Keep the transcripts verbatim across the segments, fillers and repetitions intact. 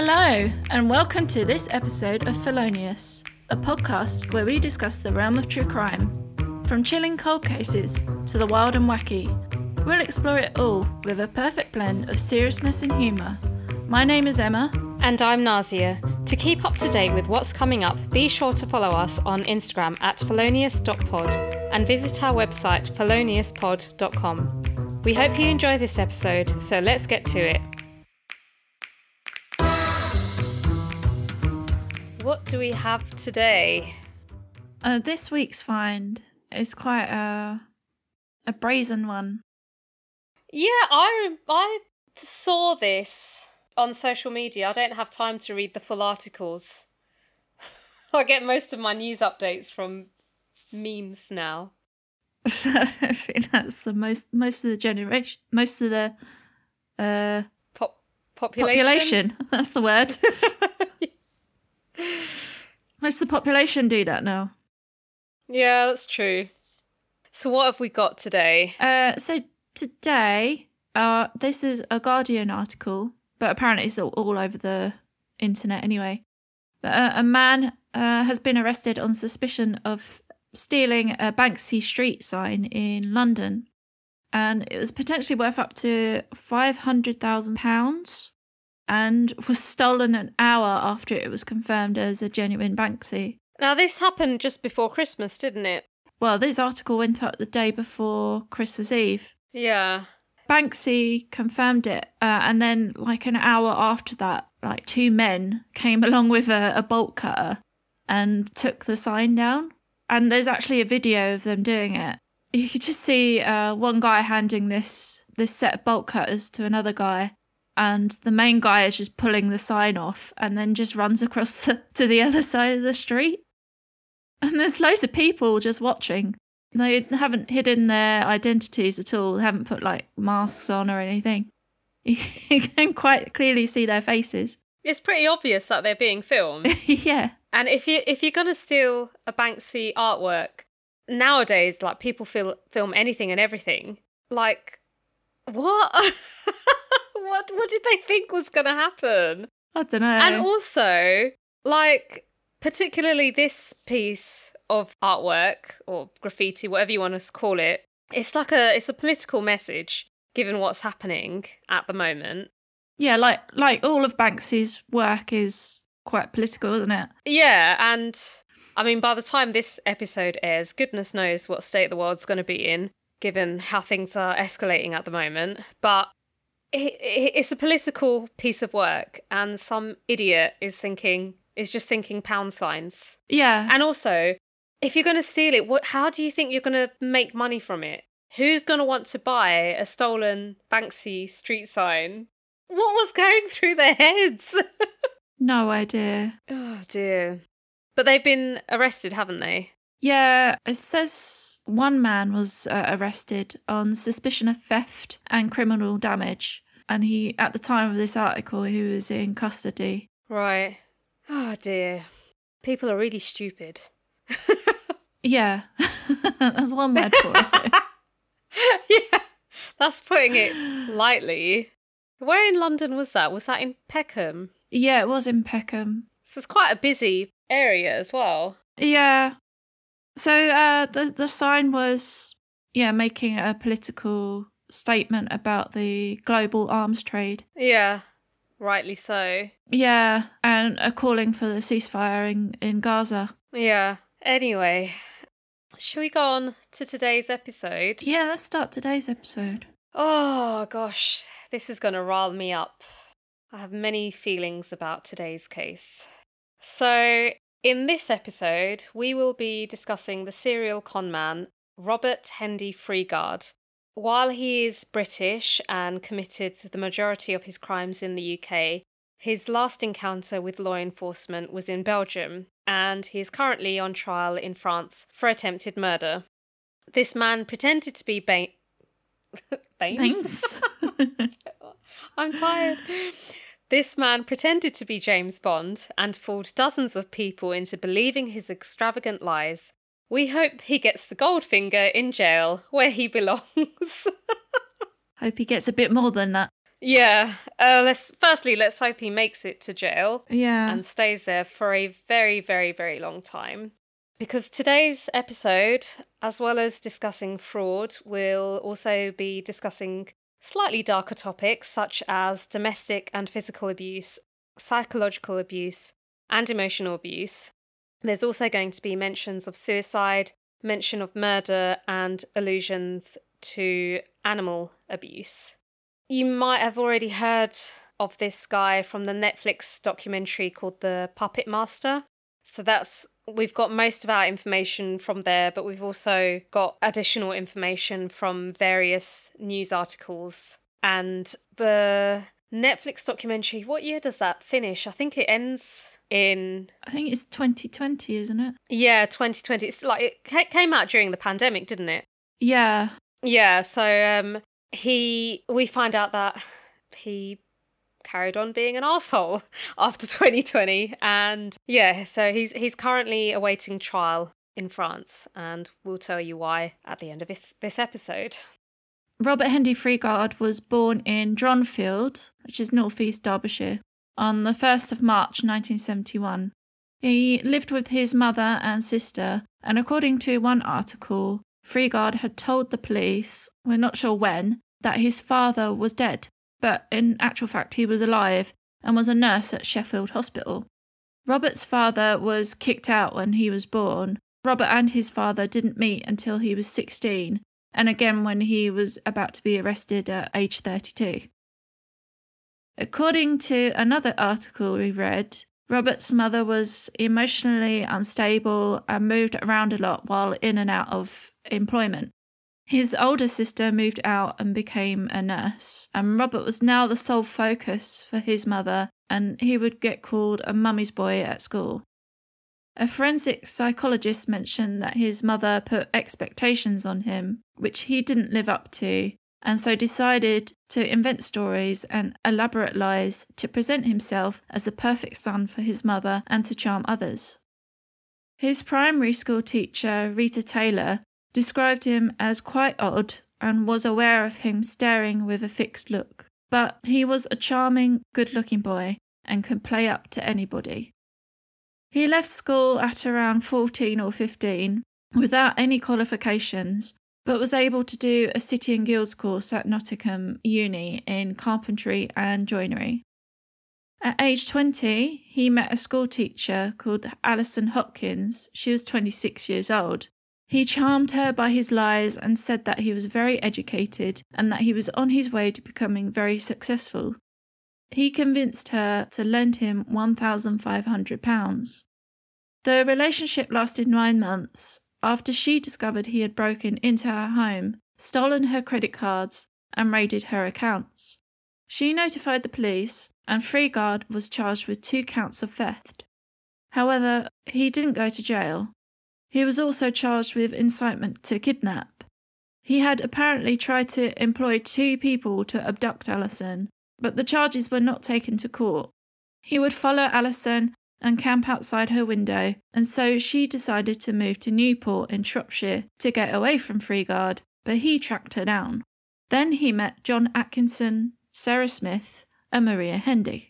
Hello, and welcome to this episode of Felonious, a podcast where we discuss the realm of true crime. From chilling cold cases to the wild and wacky, we'll explore it all with a perfect blend of seriousness and humour. My name is Emma. And I'm Nazia. To keep up to date with what's coming up, be sure to follow us on Instagram at felonious dot pod and visit our website felonious pod dot com. We hope you enjoy this episode, so let's get to it. What do we have today? Uh, this week's find is quite a, a brazen one. Yeah, I, I saw this on social media. I don't have time to read the full articles. I get most of my news updates from memes now. I think that's the most most of the generation, most of the uh, Pop population. population. That's the word. Most of the population do that now. Yeah, that's true. So what have we got today? Uh, so today, uh, this is a Guardian article, but apparently it's all, all over the internet anyway. But, uh, a man uh, has been arrested on suspicion of stealing a Banksy street sign in London, and it was potentially worth up to five hundred thousand pounds and was stolen an hour after it was confirmed as a genuine Banksy. Now, this happened just before Christmas, didn't it? Well, this article went up the day before Christmas Eve. Yeah. Banksy confirmed it, uh, and then like an hour after that, like two men came along with a, a bolt cutter and took the sign down. And there's actually a video of them doing it. You could just see uh, one guy handing this this set of bolt cutters to another guy, and the main guy is just pulling the sign off and then just runs across the, to the other side of the street. And there's loads of people just watching. They haven't hidden their identities at all. They haven't put like masks on or anything. You can quite clearly see their faces. It's pretty obvious that they're being filmed. Yeah. And if you if you're gonna steal a Banksy artwork nowadays, like people fil- film anything and everything. Like, what? what? What did they think was gonna happen? I don't know. And also, like, particularly this piece of artwork or graffiti, whatever you want to call it, it's like a it's a political message given what's happening at the moment. Yeah, like like all of Banksy's work is quite political, isn't it? Yeah, and I mean, by the time this episode airs, goodness knows what state the world's going to be in, given how things are escalating at the moment. But it, it, it's a political piece of work, and some idiot is thinking is just thinking pound signs. Yeah. And also, if you're going to steal it, what? How do you think you're going to make money from it? Who's going to want to buy a stolen Banksy street sign? What was going through their heads? No idea. Oh, dear. But they've been arrested, haven't they? Yeah, it says one man was uh, arrested on suspicion of theft and criminal damage. And he, at the time of this article, he was in custody. Right. Oh, dear. People are really stupid. Yeah, that's one word for it. Yeah, that's putting it lightly. Where in London was that? Was that in Peckham? Yeah, it was in Peckham. So it's quite a busy area as well. Yeah. So uh, the the sign was, yeah, making a political statement about the global arms trade. Yeah, rightly so. Yeah, and a calling for the ceasefire in, in Gaza. Yeah. Anyway, shall we go on to today's episode? Yeah, let's start today's episode. Oh, gosh, this is going to rile me up. I have many feelings about today's case. So, in this episode, we will be discussing the serial conman Robert Hendy Freegard. While he is British and committed the majority of his crimes in the U K, his last encounter with law enforcement was in Belgium, and he is currently on trial in France for attempted murder. This man pretended to be Bain... Baines? I'm tired. This man pretended to be James Bond and fooled dozens of people into believing his extravagant lies. We hope he gets the gold finger in jail where he belongs. Hope he gets a bit more than that. Yeah. Uh, let's firstly, let's hope he makes it to jail. Yeah. And stays there for a very, very, very long time. Because today's episode, as well as discussing fraud, will also be discussing slightly darker topics such as domestic and physical abuse, psychological abuse, and emotional abuse. There's also going to be mentions of suicide, mention of murder, and allusions to animal abuse. You might have already heard of this guy from the Netflix documentary called The Puppet Master. So that's, we've got most of our information from there, but we've also got additional information from various news articles. And the Netflix documentary, what year does that finish? I think it ends in... I think it's twenty twenty, isn't it? Yeah, twenty twenty. It's like, it came out during the pandemic, didn't it? Yeah. Yeah, so um, he, we find out that he carried on being an arsehole after twenty twenty. And yeah, so he's he's currently awaiting trial in France, and we'll tell you why at the end of this, this episode. Robert Hendy Freegard was born in Dronfield, which is northeast Derbyshire, on the first of March nineteen seventy-one. He lived with his mother and sister, and according to one article, Freegard had told the police, we're not sure when, that his father was dead, but in actual fact he was alive and was a nurse at Sheffield Hospital. Robert's father was kicked out when he was born. Robert and his father didn't meet until he was sixteen, and again when he was about to be arrested at age thirty-two. According to another article we read, Robert's mother was emotionally unstable and moved around a lot while in and out of employment. His older sister moved out and became a nurse, and Robert was now the sole focus for his mother, and he would get called a mummy's boy at school. A forensic psychologist mentioned that his mother put expectations on him, which he didn't live up to, and so decided to invent stories and elaborate lies to present himself as the perfect son for his mother and to charm others. His primary school teacher, Rita Taylor, described him as quite odd and was aware of him staring with a fixed look, but he was a charming, good-looking boy and could play up to anybody. He left school at around fourteen or fifteen without any qualifications, but was able to do a City and Guilds course at Nottingham Uni in carpentry and joinery. At age twenty, he met a school teacher called Alison Hopkins. She was twenty-six years old. He charmed her by his lies and said that he was very educated and that he was on his way to becoming very successful. He convinced her to lend him one thousand five hundred pounds. The relationship lasted nine months after she discovered he had broken into her home, stolen her credit cards, and raided her accounts. She notified the police, and Freegard was charged with two counts of theft. However, he didn't go to jail. He was also charged with incitement to kidnap. He had apparently tried to employ two people to abduct Alison, but the charges were not taken to court. He would follow Alison and camp outside her window, and so she decided to move to Newport in Shropshire to get away from Freegard, but he tracked her down. Then he met John Atkinson, Sarah Smith, and Maria Hendy.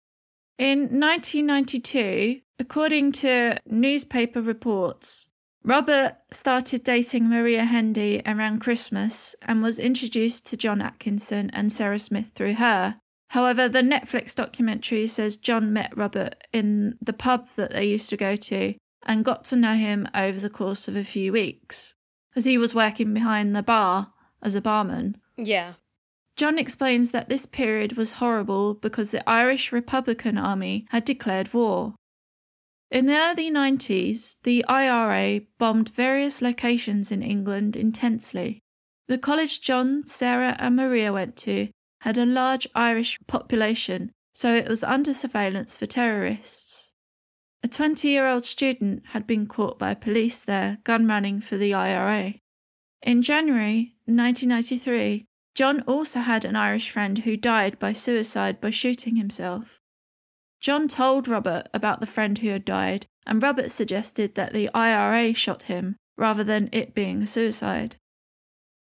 In nineteen ninety-two, according to newspaper reports, Robert started dating Maria Hendy around Christmas and was introduced to John Atkinson and Sarah Smith through her. However, the Netflix documentary says John met Robert in the pub that they used to go to and got to know him over the course of a few weeks, as he was working behind the bar as a barman. Yeah. John explains that this period was horrible because the Irish Republican Army had declared war. In the early nineties, the I R A bombed various locations in England intensely. The college John, Sarah and Maria went to had a large Irish population, so it was under surveillance for terrorists. A twenty-year-old student had been caught by police there gun-running for the I R A. In January nineteen ninety-three, John also had an Irish friend who died by suicide by shooting himself. John told Robert about the friend who had died, and Robert suggested that the I R A shot him rather than it being a suicide.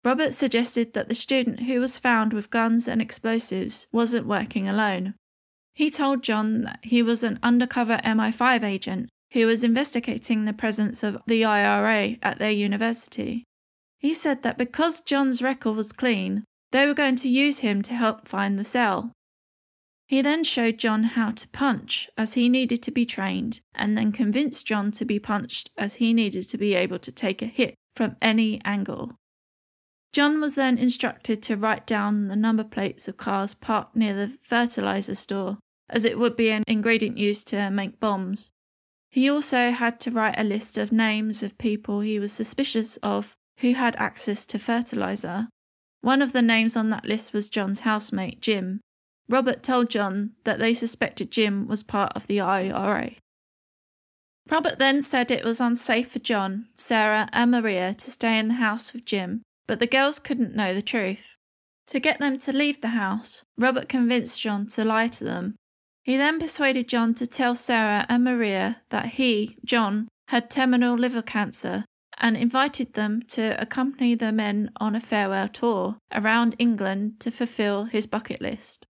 Robert suggested that the student who was found with guns and explosives wasn't working alone. He told John that he was an undercover M I five agent who was investigating the presence of the I R A at their university. He said that because John's record was clean, they were going to use him to help find the cell. He then showed John how to punch as he needed to be trained, and then convinced John to be punched as he needed to be able to take a hit from any angle. John was then instructed to write down the number plates of cars parked near the fertilizer store, as it would be an ingredient used to make bombs. He also had to write a list of names of people he was suspicious of who had access to fertilizer. One of the names on that list was John's housemate, Jim. Robert told John that they suspected Jim was part of the I R A. Robert then said it was unsafe for John, Sarah and Maria to stay in the house with Jim, but the girls couldn't know the truth. To get them to leave the house, Robert convinced John to lie to them. He then persuaded John to tell Sarah and Maria that he, John, had terminal liver cancer and invited them to accompany the men on a farewell tour around England to fulfill his bucket list.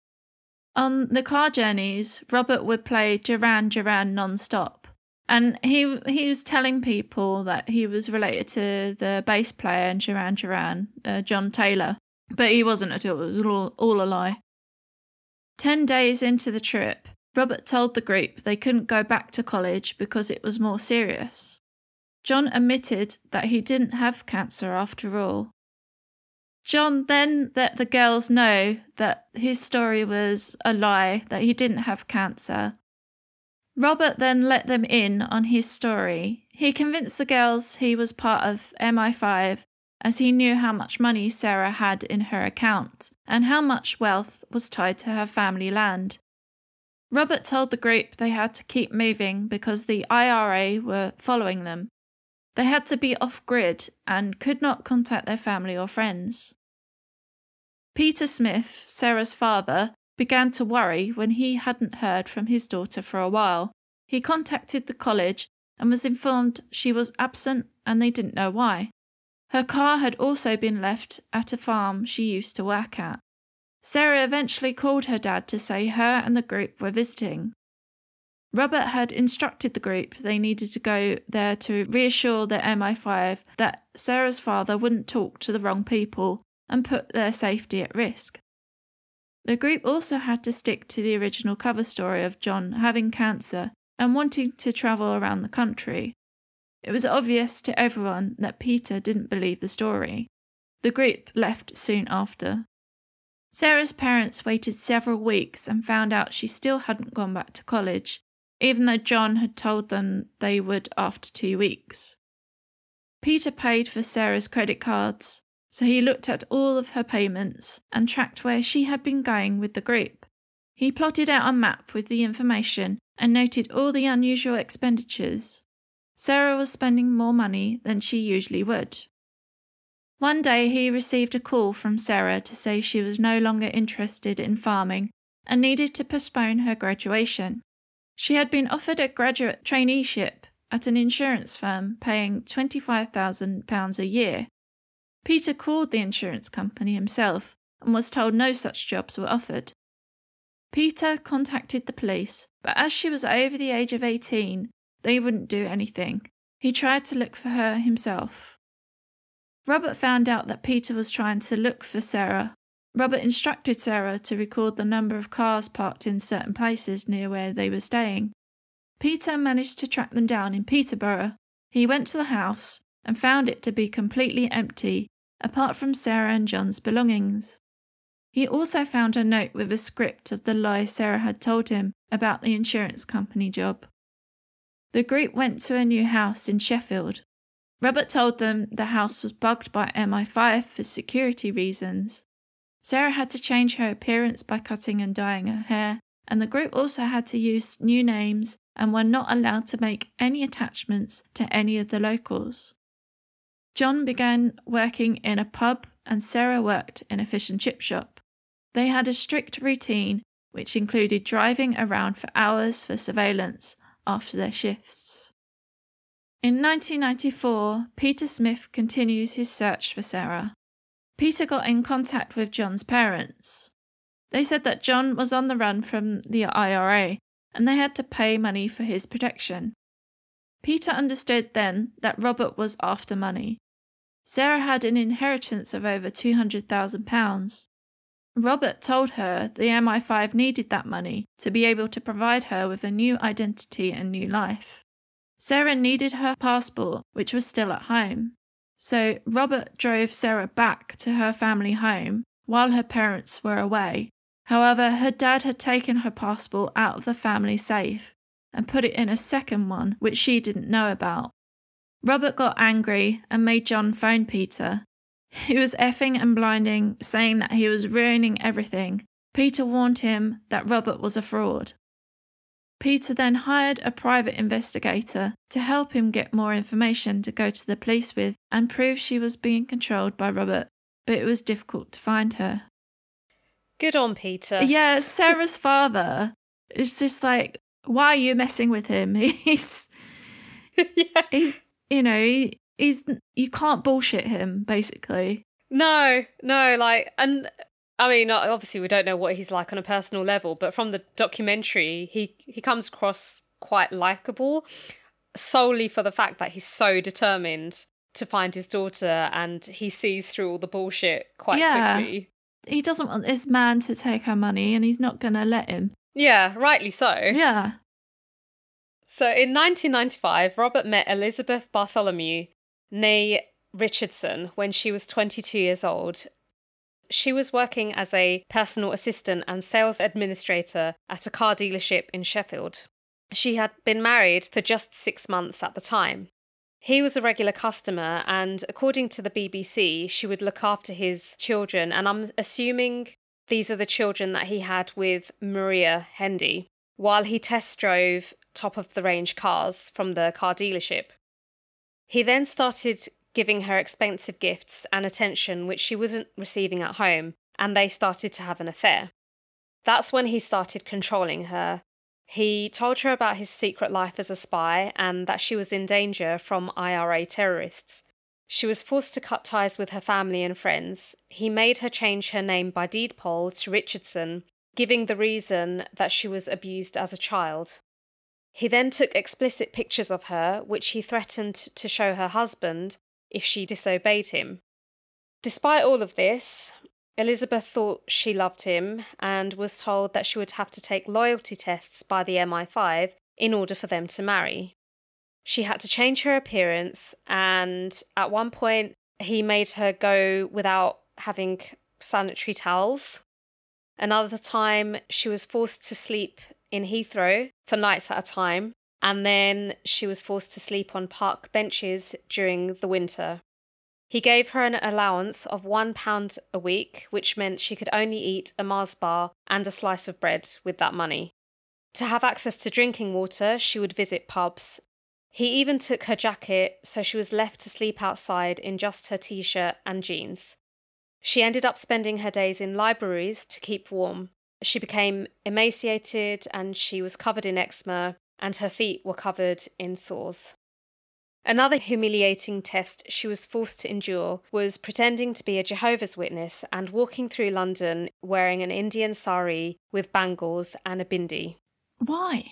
On the car journeys, Robert would play Duran Duran non-stop, and he he was telling people that he was related to the bass player in Duran Duran, uh, John Taylor, but he wasn't at all. It was all, all a lie. Ten days into the trip, Robert told the group they couldn't go back to college because it was more serious. John admitted that he didn't have cancer after all. John then let the girls know that his story was a lie, that he didn't have cancer. Robert then let them in on his story. He convinced the girls he was part of M I five, as he knew how much money Sarah had in her account and how much wealth was tied to her family land. Robert told the group they had to keep moving because the I R A were following them. They had to be off-grid and could not contact their family or friends. Peter Smith, Sarah's father, began to worry when he hadn't heard from his daughter for a while. He contacted the college and was informed she was absent and they didn't know why. Her car had also been left at a farm she used to work at. Sarah eventually called her dad to say her and the group were visiting. Robert had instructed the group they needed to go there to reassure the M I five that Sarah's father wouldn't talk to the wrong people and put their safety at risk. The group also had to stick to the original cover story of John having cancer and wanting to travel around the country. It was obvious to everyone that Peter didn't believe the story. The group left soon after. Sarah's parents waited several weeks and found out she still hadn't gone back to college, even though John had told them they would after two weeks. Peter paid for Sarah's credit cards, so he looked at all of her payments and tracked where she had been going with the group. He plotted out a map with the information and noted all the unusual expenditures. Sarah was spending more money than she usually would. One day he received a call from Sarah to say she was no longer interested in farming and needed to postpone her graduation. She had been offered a graduate traineeship at an insurance firm paying twenty-five thousand pounds a year. Peter called the insurance company himself and was told no such jobs were offered. Peter contacted the police, but as she was over the age of eighteen, they wouldn't do anything. He tried to look for her himself. Robert found out that Peter was trying to look for Sarah. Robert instructed Sarah to record the number of cars parked in certain places near where they were staying. Peter managed to track them down in Peterborough. He went to the house and found it to be completely empty, apart from Sarah and John's belongings. He also found a note with a script of the lie Sarah had told him about the insurance company job. The group went to a new house in Sheffield. Robert told them the house was bugged by M I five for security reasons. Sarah had to change her appearance by cutting and dyeing her hair, and the group also had to use new names and were not allowed to make any attachments to any of the locals. John began working in a pub and Sarah worked in a fish and chip shop. They had a strict routine, which included driving around for hours for surveillance after their shifts. In nineteen ninety-four, Peter Smith continues his search for Sarah. Peter got in contact with John's parents. They said that John was on the run from the I R A and they had to pay money for his protection. Peter understood then that Robert was after money. Sarah had an inheritance of over two hundred thousand pounds. Robert told her the M I five needed that money to be able to provide her with a new identity and new life. Sarah needed her passport, which was still at home. So Robert drove Sarah back to her family home while her parents were away. However, her dad had taken her passport out of the family safe and put it in a second one, which she didn't know about. Robert got angry and made John phone Peter. He was effing and blinding, saying that he was ruining everything. Peter warned him that Robert was a fraud. Peter then hired a private investigator to help him get more information to go to the police with and prove she was being controlled by Robert, but it was difficult to find her. Good on Peter. Yeah, Sarah's father is just like, why are you messing with him? He's, yeah. he's, you know, he, he's, you can't bullshit him, basically. No, no, like, and I mean, obviously we don't know what he's like on a personal level, but from the documentary, he, he comes across quite likeable, solely for the fact that he's so determined to find his daughter and he sees through all the bullshit quite yeah. quickly. He doesn't want this man to take her money and he's not going to let him. Yeah, rightly so. Yeah. So in nineteen ninety-five, Robert met Elizabeth Bartholomew, née Richardson, when she was twenty-two years old. She was working as a personal assistant and sales administrator at a car dealership in Sheffield. She had been married for just six months at the time. He was a regular customer, and according to the B B C, she would look after his children, and I'm assuming these are the children that he had with Maria Hendy, while he test drove top-of-the-range cars from the car dealership. He then started giving her expensive gifts and attention which she wasn't receiving at home, and they started to have an affair. That's when he started controlling her. He told her about his secret life as a spy and that she was in danger from I R A terrorists. She was forced to cut ties with her family and friends. He made her change her name by deed poll to Richardson, giving the reason that she was abused as a child. He then took explicit pictures of her, which he threatened to show her husband if she disobeyed him. Despite all of this, Elizabeth thought she loved him and was told that she would have to take loyalty tests by the M I five in order for them to marry. She had to change her appearance, and at one point he made her go without having sanitary towels. Another time she was forced to sleep in Heathrow for nights at a time, and then she was forced to sleep on park benches during the winter. He gave her an allowance of one pound a week, which meant she could only eat a Mars bar and a slice of bread with that money. To have access to drinking water, she would visit pubs. He even took her jacket, so she was left to sleep outside in just her t-shirt and jeans. She ended up spending her days in libraries to keep warm. She became emaciated and she was covered in eczema, and her feet were covered in sores. Another humiliating test she was forced to endure was pretending to be a Jehovah's Witness and walking through London wearing an Indian sari with bangles and a bindi. Why?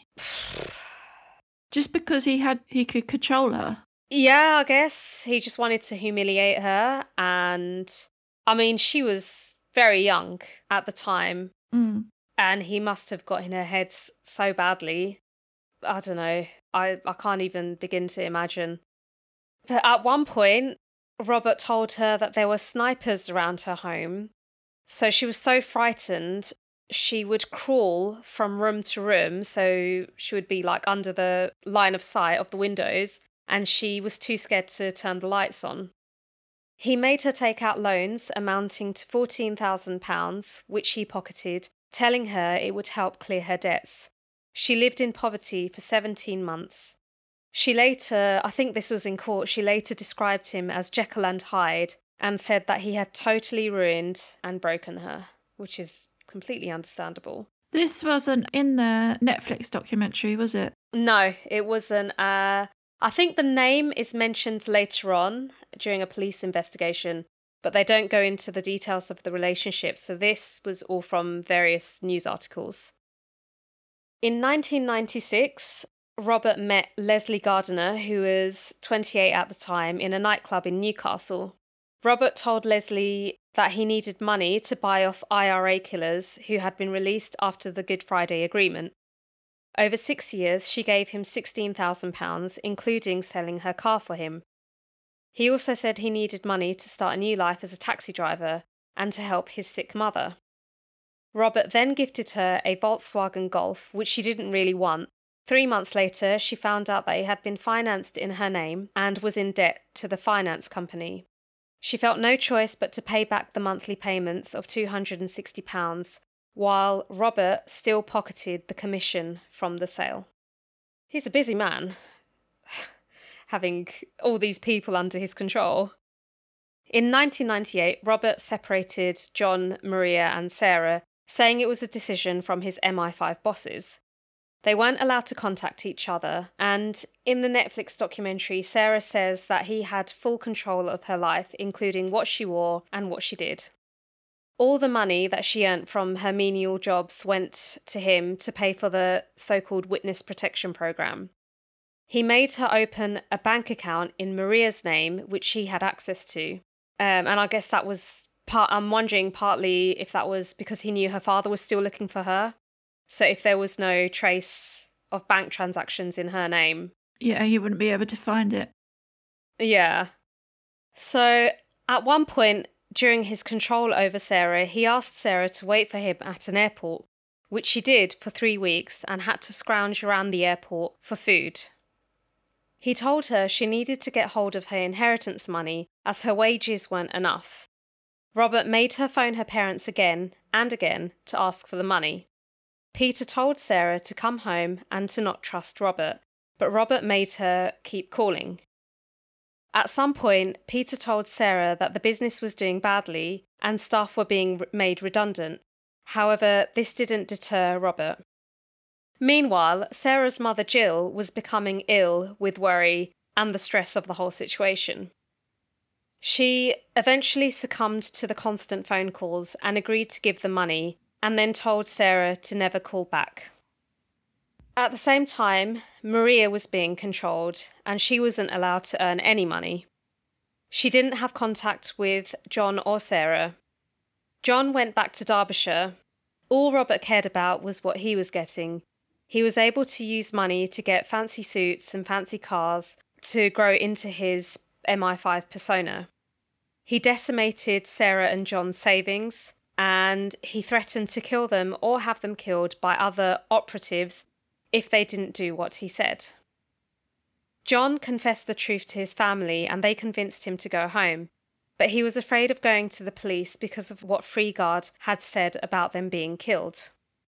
Just because he had he could control her? Yeah, I guess he just wanted to humiliate her, and I mean, she was very young at the time, mm. and he must have got in her head so badly. I don't know. I, I can't even begin to imagine. But at one point, Robert told her that there were snipers around her home. So she was so frightened, she would crawl from room to room. So she would be like under the line of sight of the windows, and she was too scared to turn the lights on. He made her take out loans amounting to fourteen thousand pounds, which he pocketed, telling her it would help clear her debts. She lived in poverty for seventeen months. She later, I think this was in court, she later described him as Jekyll and Hyde and said that he had totally ruined and broken her, which is completely understandable. This wasn't in the Netflix documentary, was it? No, it wasn't. Uh, I think the name is mentioned later on during a police investigation, but they don't go into the details of the relationship, so this was all from various news articles. In nineteen ninety-six, Robert met Leslie Gardiner, who was twenty-eight at the time, in a nightclub in Newcastle. Robert told Leslie that he needed money to buy off I R A killers who had been released after the Good Friday Agreement. Over six years, she gave him sixteen thousand pounds, including selling her car for him. He also said he needed money to start a new life as a taxi driver and to help his sick mother. Robert then gifted her a Volkswagen Golf, which she didn't really want. Three months later, she found out that it had been financed in her name and was in debt to the finance company. She felt no choice but to pay back the monthly payments of two hundred sixty pounds, while Robert still pocketed the commission from the sale. He's a busy man, having all these people under his control. In nineteen ninety-eight, Robert separated John, Maria and Sarah, saying it was a decision from his M I five bosses. They weren't allowed to contact each other, and in the Netflix documentary, Sarah says that he had full control of her life, including what she wore and what she did. All the money that she earned from her menial jobs went to him to pay for the so-called witness protection program. He made her open a bank account in Maria's name, which she had access to. Um, and I guess that was part, I'm wondering partly if that was because he knew her father was still looking for her. So if there was no trace of bank transactions in her name. Yeah, he wouldn't be able to find it. Yeah. So at one point during his control over Sarah, he asked Sarah to wait for him at an airport, which she did for three weeks and had to scrounge around the airport for food. He told her she needed to get hold of her inheritance money as her wages weren't enough. Robert made her phone her parents again and again to ask for the money. Peter told Sarah to come home and to not trust Robert, but Robert made her keep calling. At some point, Peter told Sarah that the business was doing badly and staff were being made redundant. However, this didn't deter Robert. Meanwhile, Sarah's mother Jill was becoming ill with worry and the stress of the whole situation. She eventually succumbed to the constant phone calls and agreed to give the money, and then told Sarah to never call back. At the same time, Maria was being controlled, and she wasn't allowed to earn any money. She didn't have contact with John or Sarah. John went back to Derbyshire. All Robert cared about was what he was getting. He was able to use money to get fancy suits and fancy cars to grow into his M I five persona. He decimated Sarah and John's savings, and he threatened to kill them or have them killed by other operatives if they didn't do what he said. John confessed the truth to his family and they convinced him to go home, but he was afraid of going to the police because of what Freegard had said about them being killed.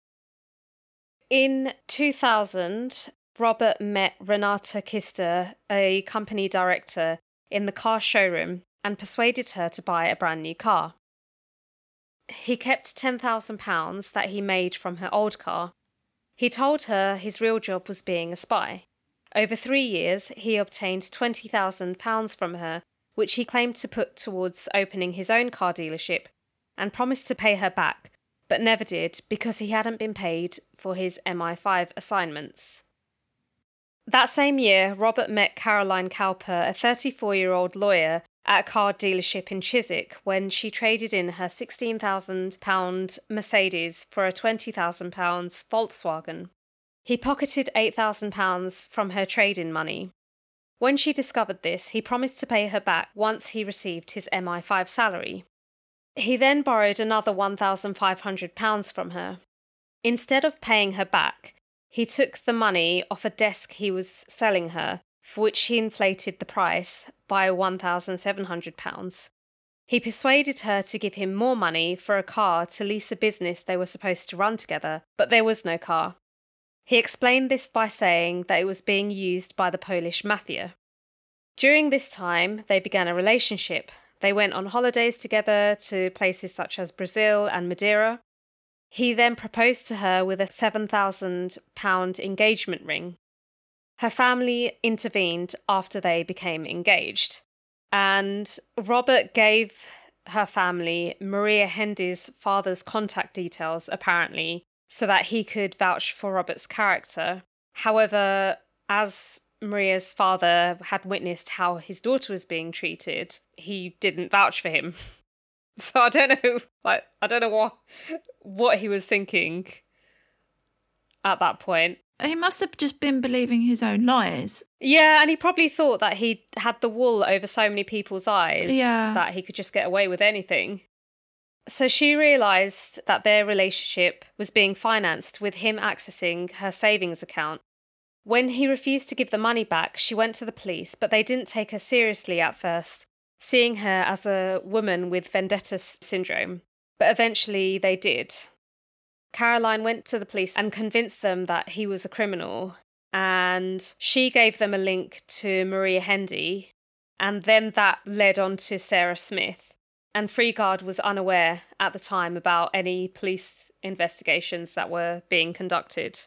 In two thousand, Robert met Renata Kister, a company director, in the car showroom and persuaded her to buy a brand new car. He kept ten thousand pounds that he made from her old car. He told her his real job was being a spy. Over three years, he obtained twenty thousand pounds from her, which he claimed to put towards opening his own car dealership, and promised to pay her back, but never did because he hadn't been paid for his M I five assignments. That same year, Robert met Caroline Cowper, a thirty-four-year-old lawyer, at a car dealership in Chiswick when she traded in her sixteen thousand pounds Mercedes for a twenty thousand pounds Volkswagen. He pocketed eight thousand pounds from her trade-in money. When she discovered this, he promised to pay her back once he received his M I five salary. He then borrowed another one thousand five hundred pounds from her. Instead of paying her back, he took the money off a desk he was selling her, for which he inflated the price by one thousand seven hundred pounds. He persuaded her to give him more money for a car to lease a business they were supposed to run together, but there was no car. He explained this by saying that it was being used by the Polish mafia. During this time, they began a relationship. They went on holidays together to places such as Brazil and Madeira. He then proposed to her with a seven thousand pounds engagement ring. Her family intervened after they became engaged, and Robert gave her family Maria Hendy's father's contact details, apparently, so that he could vouch for Robert's character. However, as Maria's father had witnessed how his daughter was being treated, he didn't vouch for him. So I don't know, like, I don't know what what he was thinking at that point. He must have just been believing his own lies. Yeah, and he probably thought that he had the wool over so many people's eyes yeah. that he could just get away with anything. So she realised that their relationship was being financed with him accessing her savings account. When he refused to give the money back, she went to the police, but they didn't take her seriously at first, seeing her as a woman with vendetta syndrome. But eventually they did. Caroline went to the police and convinced them that he was a criminal, and she gave them a link to Maria Hendy, and then that led on to Sarah Smith. And Freegard was unaware at the time about any police investigations that were being conducted.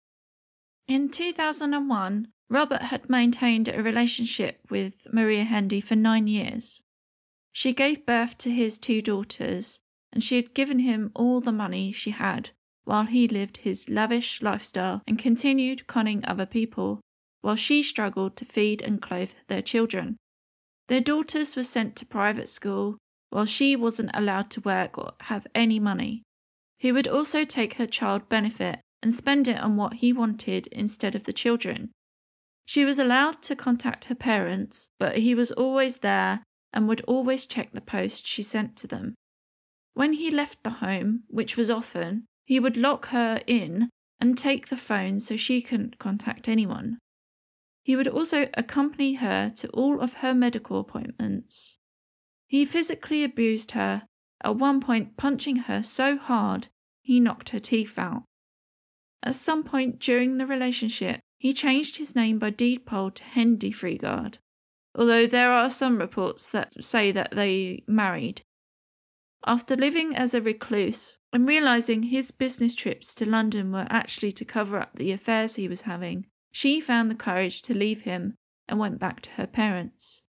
In two thousand one, Robert had maintained a relationship with Maria Hendy for nine years. She gave birth to his two daughters, and she had given him all the money she had, while he lived his lavish lifestyle and continued conning other people, while she struggled to feed and clothe their children. Their daughters were sent to private school, while she wasn't allowed to work or have any money. He would also take her child benefit and spend it on what he wanted instead of the children. She was allowed to contact her parents, but he was always there and would always check the post she sent to them. When he left the home, which was often, he would lock her in and take the phone so she couldn't contact anyone. He would also accompany her to all of her medical appointments. He physically abused her, at one point punching her so hard he knocked her teeth out. At some point during the relationship, he changed his name by deed poll to Hendy Freegard, although there are some reports that say that they married. After living as a recluse and realising his business trips to London were actually to cover up the affairs he was having, she found the courage to leave him and went back to her parents.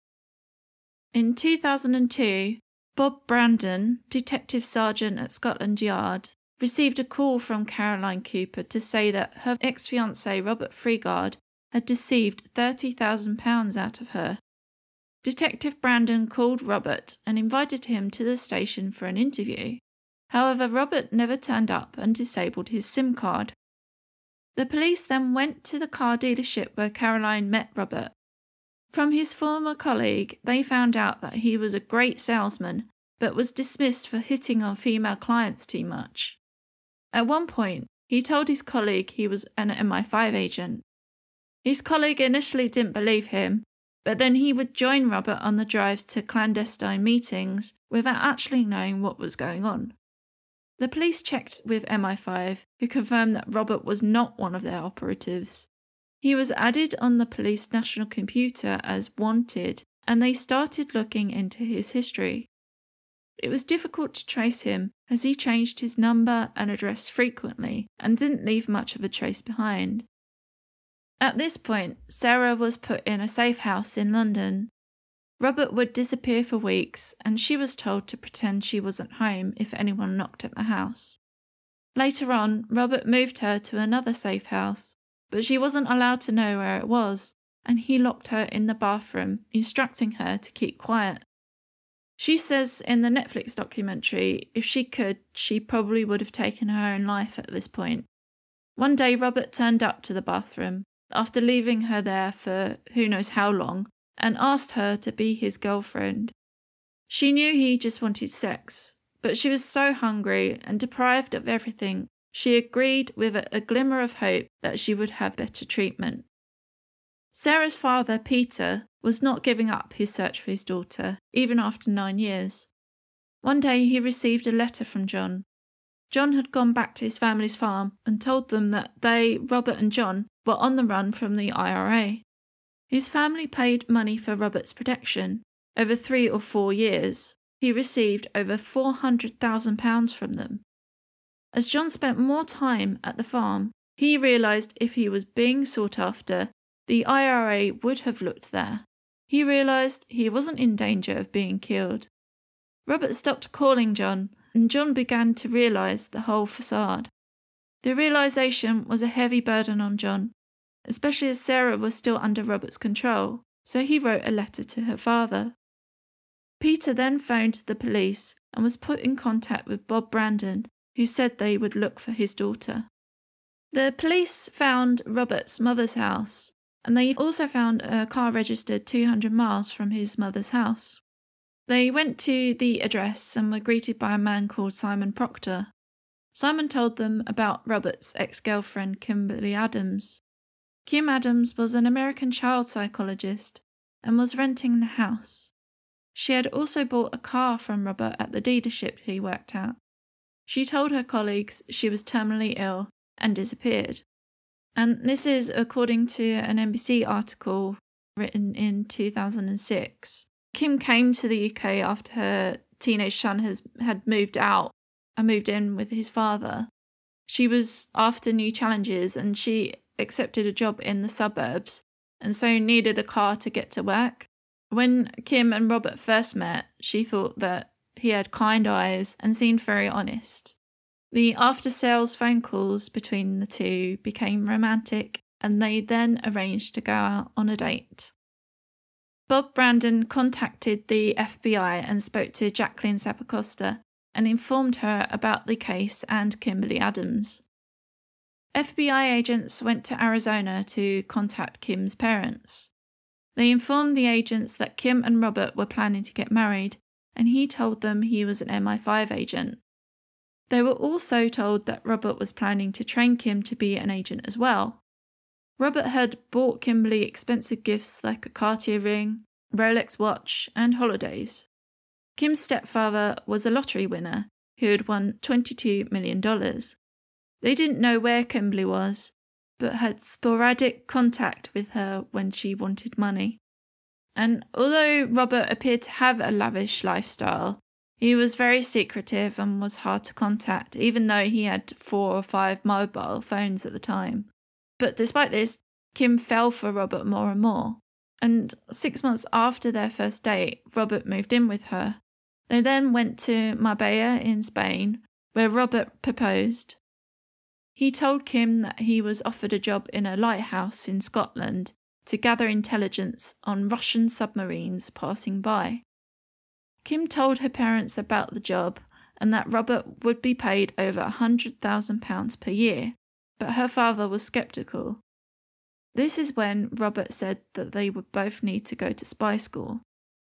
In two thousand two, Bob Brandon, detective sergeant at Scotland Yard, received a call from Caroline Cooper to say that her ex-fiancé Robert Freegard had deceived thirty thousand pounds out of her. Detective Brandon called Robert and invited him to the station for an interview. However, Robert never turned up and disabled his SIM card. The police then went to the car dealership where Caroline met Robert. From his former colleague, they found out that he was a great salesman, but was dismissed for hitting on female clients too much. At one point, he told his colleague he was an M I five agent. His colleague initially didn't believe him, but then he would join Robert on the drives to clandestine meetings without actually knowing what was going on. The police checked with M I five, who confirmed that Robert was not one of their operatives. He was added on the police national computer as wanted, and they started looking into his history. It was difficult to trace him as he changed his number and address frequently and didn't leave much of a trace behind. At this point, Sarah was put in a safe house in London. Robert would disappear for weeks, and she was told to pretend she wasn't home if anyone knocked at the house. Later on, Robert moved her to another safe house, but she wasn't allowed to know where it was, and he locked her in the bathroom, instructing her to keep quiet. She says in the Netflix documentary, if she could, she probably would have taken her own life at this point. One day, Robert turned up to the bathroom, after leaving her there for who knows how long, and asked her to be his girlfriend. She knew he just wanted sex, but she was so hungry and deprived of everything, she agreed with a, a glimmer of hope that she would have better treatment. Sarah's father, Peter, was not giving up his search for his daughter, even after nine years. One day he received a letter from John. John had gone back to his family's farm and told them that they, Robert and John, were on the run from the I R A. His family paid money for Robert's protection. Over three or four years, he received over four hundred thousand pounds from them. As John spent more time at the farm, he realised if he was being sought after, the I R A would have looked there. He realised he wasn't in danger of being killed. Robert stopped calling John, and John began to realise the whole facade. The realisation was a heavy burden on John, especially as Sarah was still under Robert's control, so he wrote a letter to her father. Peter then phoned the police and was put in contact with Bob Brandon, who said they would look for his daughter. The police found Robert's mother's house, and they also found a car registered two hundred miles from his mother's house. They went to the address and were greeted by a man called Simon Proctor. Simon told them about Robert's ex-girlfriend Kimberly Adams. Kim Adams was an American child psychologist and was renting the house. She had also bought a car from Robert at the dealership he worked at. She told her colleagues she was terminally ill and disappeared. And this is according to an N B C article written in two thousand six. Kim came to the U K after her teenage son has, had moved out and moved in with his father. She was after new challenges and she accepted a job in the suburbs and so needed a car to get to work. When Kim and Robert first met, she thought that he had kind eyes and seemed very honest. The after-sales phone calls between the two became romantic and they then arranged to go out on a date. Bob Brandon contacted the F B I and spoke to Jacqueline Zappacosta and informed her about the case and Kimberly Adams. F B I agents went to Arizona to contact Kim's parents. They informed the agents that Kim and Robert were planning to get married, and he told them he was an M I five agent. They were also told that Robert was planning to train Kim to be an agent as well. Robert had bought Kimberly expensive gifts like a Cartier ring, Rolex watch, and holidays. Kim's stepfather was a lottery winner who had won twenty-two million dollars. They didn't know where Kimberly was, but had sporadic contact with her when she wanted money. And although Robert appeared to have a lavish lifestyle, he was very secretive and was hard to contact, even though he had four or five mobile phones at the time. But despite this, Kim fell for Robert more and more. And six months after their first date, Robert moved in with her. They then went to Marbella in Spain, where Robert proposed. He told Kim that he was offered a job in a lighthouse in Scotland to gather intelligence on Russian submarines passing by. Kim told her parents about the job and that Robert would be paid over one hundred thousand pounds per year, but her father was sceptical. This is when Robert said that they would both need to go to spy school.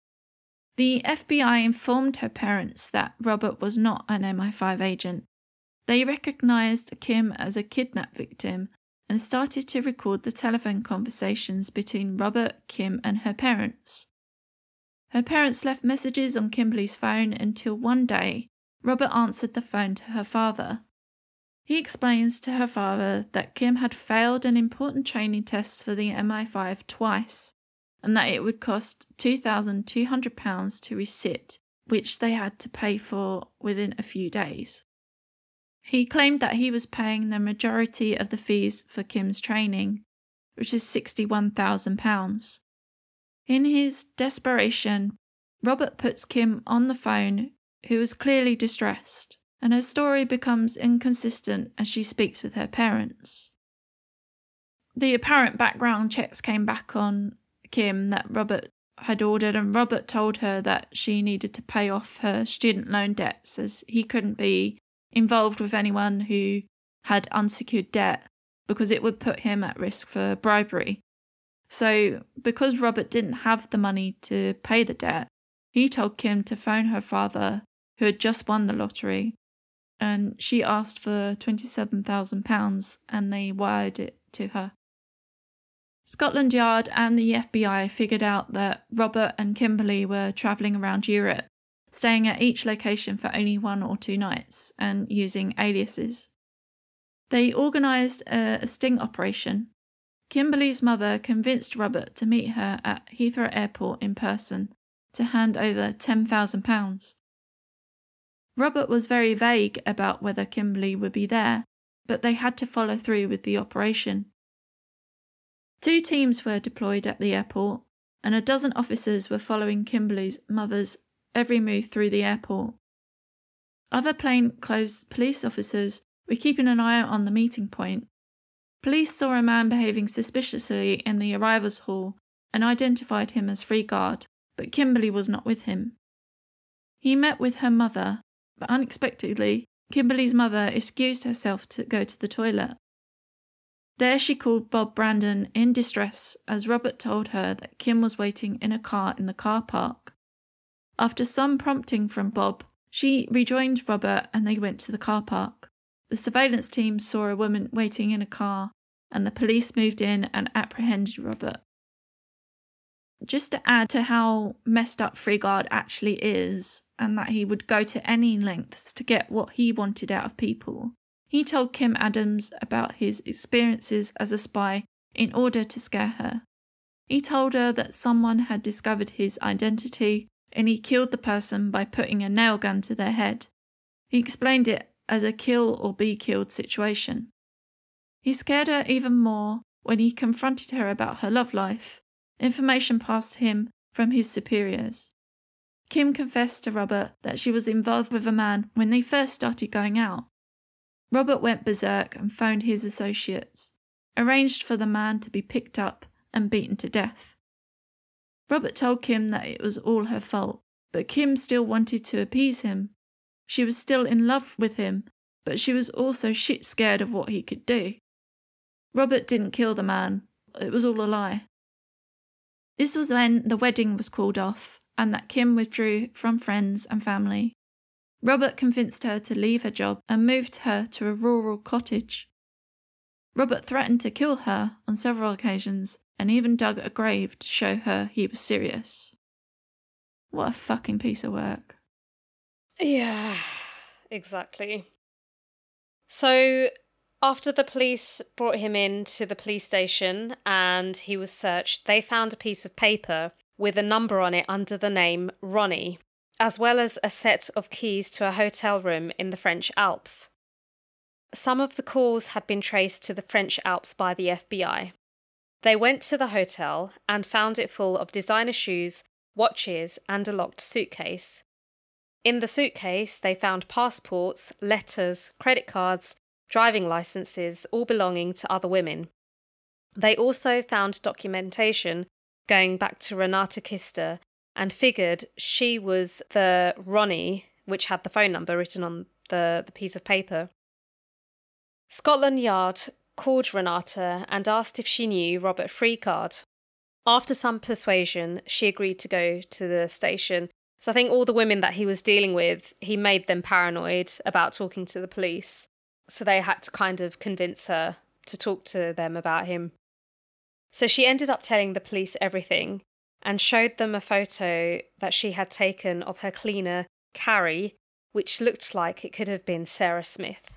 The F B I informed her parents that Robert was not an M I five agent. They recognised Kim as a kidnap victim and started to record the telephone conversations between Robert, Kim and her parents. Her parents left messages on Kimberly's phone until one day Robert answered the phone to her father. He explains to her father that Kim had failed an important training test for the M I five twice and that it would cost two thousand two hundred pounds to resit, which they had to pay for within a few days. He claimed that he was paying the majority of the fees for Kim's training, which is sixty-one thousand pounds. In his desperation, Robert puts Kim on the phone, who is clearly distressed, and her story becomes inconsistent as she speaks with her parents. The apparent background checks came back on Kim that Robert had ordered, and Robert told her that she needed to pay off her student loan debts as he couldn't be involved with anyone who had unsecured debt because it would put him at risk for bribery. So, because Robert didn't have the money to pay the debt, he told Kim to phone her father, who had just won the lottery, and she asked for twenty-seven thousand pounds and they wired it to her. Scotland Yard and the F B I figured out that Robert and Kimberly were travelling around Europe, staying at each location for only one or two nights and using aliases. They organised a, a sting operation. Kimberly's mother convinced Robert to meet her at Heathrow Airport in person to hand over ten thousand pounds. Robert was very vague about whether Kimberly would be there, but they had to follow through with the operation. Two teams were deployed at the airport, and a dozen officers were following Kimberly's mother's every move through the airport. Other plainclothes police officers were keeping an eye out on the meeting point. Police saw a man behaving suspiciously in the arrivals hall and identified him as Freegard, but Kimberly was not with him. He met with her mother, but unexpectedly, Kimberly's mother excused herself to go to the toilet. There she called Bob Brandon in distress as Robert told her that Kim was waiting in a car in the car park. After some prompting from Bob, she rejoined Robert and they went to the car park. The surveillance team saw a woman waiting in a car and the police moved in and apprehended Robert. Just to add to how messed up Freegard actually is, and that he would go to any lengths to get what he wanted out of people, he told Kim Adams about his experiences as a spy in order to scare her. He told her that someone had discovered his identity and he killed the person by putting a nail gun to their head. He explained it as a kill or be killed situation. He scared her even more when he confronted her about her love life. Information passed him from his superiors. Kim confessed to Robert that she was involved with a man when they first started going out. Robert went berserk and phoned his associates, arranged for the man to be picked up and beaten to death. Robert told Kim that it was all her fault, but Kim still wanted to appease him. She was still in love with him, but she was also shit scared of what he could do. Robert didn't kill the man. It was all a lie. This was when the wedding was called off and that Kim withdrew from friends and family. Robert convinced her to leave her job and moved her to a rural cottage. Robert threatened to kill her on several occasions and even dug a grave to show her he was serious. What a fucking piece of work. Yeah, exactly. So, after the police brought him in to the police station and he was searched, they found a piece of paper with a number on it under the name Ronnie, as well as a set of keys to a hotel room in the French Alps. Some of the calls had been traced to the French Alps by the F B I. They went to the hotel and found it full of designer shoes, watches, and a locked suitcase. In the suitcase, they found passports, letters, credit cards, driving licenses, all belonging to other women. They also found documentation going back to Renata Kister and figured she was the Ronnie, which had the phone number written on the, the piece of paper. Scotland Yard called Renata and asked if she knew Robert Freegard. After some persuasion, she agreed to go to the station. So I think all the women that he was dealing with, he made them paranoid about talking to the police. So they had to kind of convince her to talk to them about him. So she ended up telling the police everything and showed them a photo that she had taken of her cleaner, Carrie, which looked like it could have been Sarah Smith.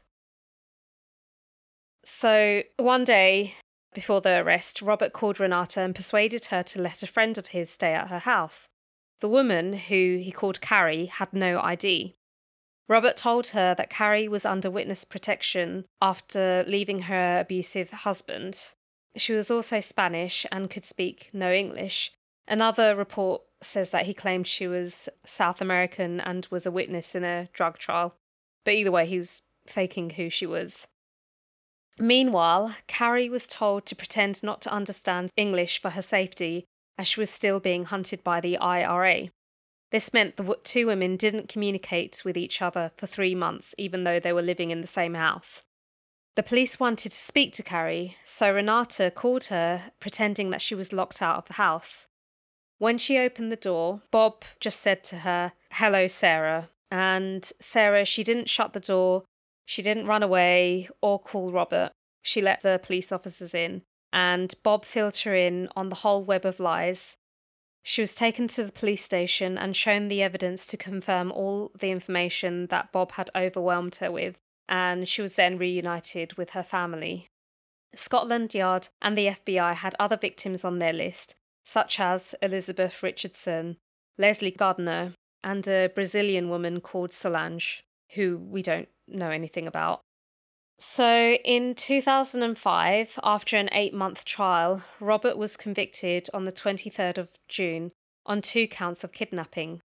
So one day before the arrest, Robert called Renata and persuaded her to let a friend of his stay at her house. The woman, who he called Carrie, had no I D. Robert told her that Carrie was under witness protection after leaving her abusive husband. She was also Spanish and could speak no English. Another report says that he claimed she was South American and was a witness in a drug trial. But either way, he was faking who she was. Meanwhile, Carrie was told to pretend not to understand English for her safety, as she was still being hunted by the I R A. This meant the two women didn't communicate with each other for three months, even though they were living in the same house. The police wanted to speak to Carrie, so Renata called her, pretending that she was locked out of the house. When she opened the door, Bob just said to her, "Hello, Sarah." And Sarah, she didn't shut the door, she didn't run away or call Robert. She let the police officers in, and Bob filled her in on the whole web of lies. She was taken to the police station and shown the evidence to confirm all the information that Bob had overwhelmed her with, and she was then reunited with her family. Scotland Yard and the F B I had other victims on their list, such as Elizabeth Richardson, Leslie Gardner, and a Brazilian woman called Solange, who we don't know anything about. So in two thousand five, after an eight-month trial, Robert was convicted on the twenty-third of June on two counts of kidnapping.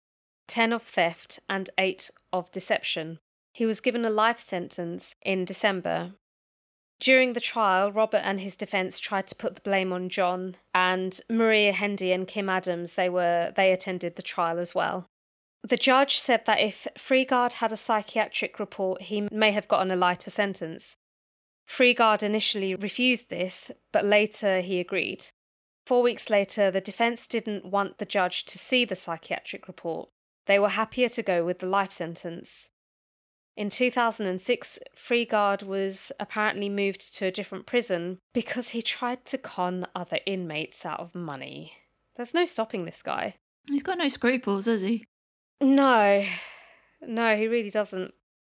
ten of theft, and eight of deception. He was given a life sentence in December. During the trial, Robert and his defence tried to put the blame on John, and Maria Hendy and Kim Adams, they were they attended the trial as well. The judge said that if Freegard had a psychiatric report, he may have gotten a lighter sentence. Freegard initially refused this, but later he agreed. Four weeks later, the defence didn't want the judge to see the psychiatric report. They were happier to go with the life sentence. In two thousand six, Freegard was apparently moved to a different prison because he tried to con other inmates out of money. There's no stopping this guy. He's got no scruples, has he? No, no, he really doesn't.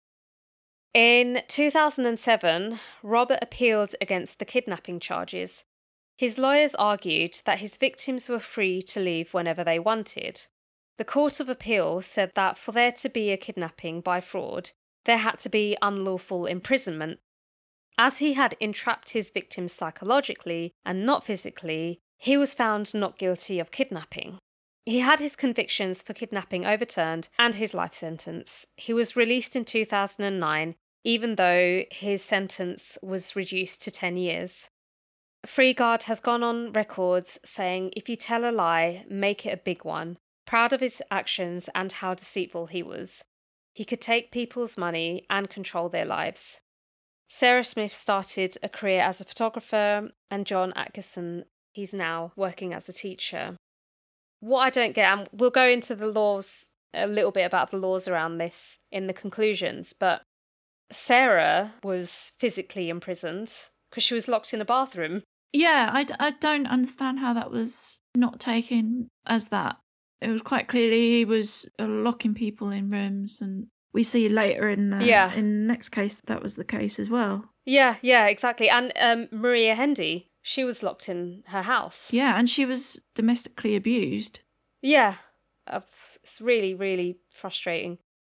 In two thousand seven, Robert appealed against the kidnapping charges. His lawyers argued that his victims were free to leave whenever they wanted. The Court of Appeal said that for there to be a kidnapping by fraud, there had to be unlawful imprisonment. As he had entrapped his victims psychologically and not physically, he was found not guilty of kidnapping. He had his convictions for kidnapping overturned and his life sentence. He was released in two thousand nine, even though his sentence was reduced to ten years. Freegard has gone on records saying, "If you tell a lie, make it a big one," proud of his actions and how deceitful he was. He could take people's money and control their lives. Sarah Smith started a career as a photographer, and John Atkinson, he's now working as a teacher. What I don't get, and we'll go into the laws, a little bit about the laws around this in the conclusions, but Sarah was physically imprisoned because she was locked in a bathroom. Yeah, I, d- I don't understand how that was not taken as that. It was quite clearly he was locking people in rooms, and we see later in the, yeah. in the next case that, that was the case as well. Yeah, yeah, exactly. And um, Maria Hendy, she was locked in her house. Yeah, and she was domestically abused. Yeah, uh, it's really, really frustrating.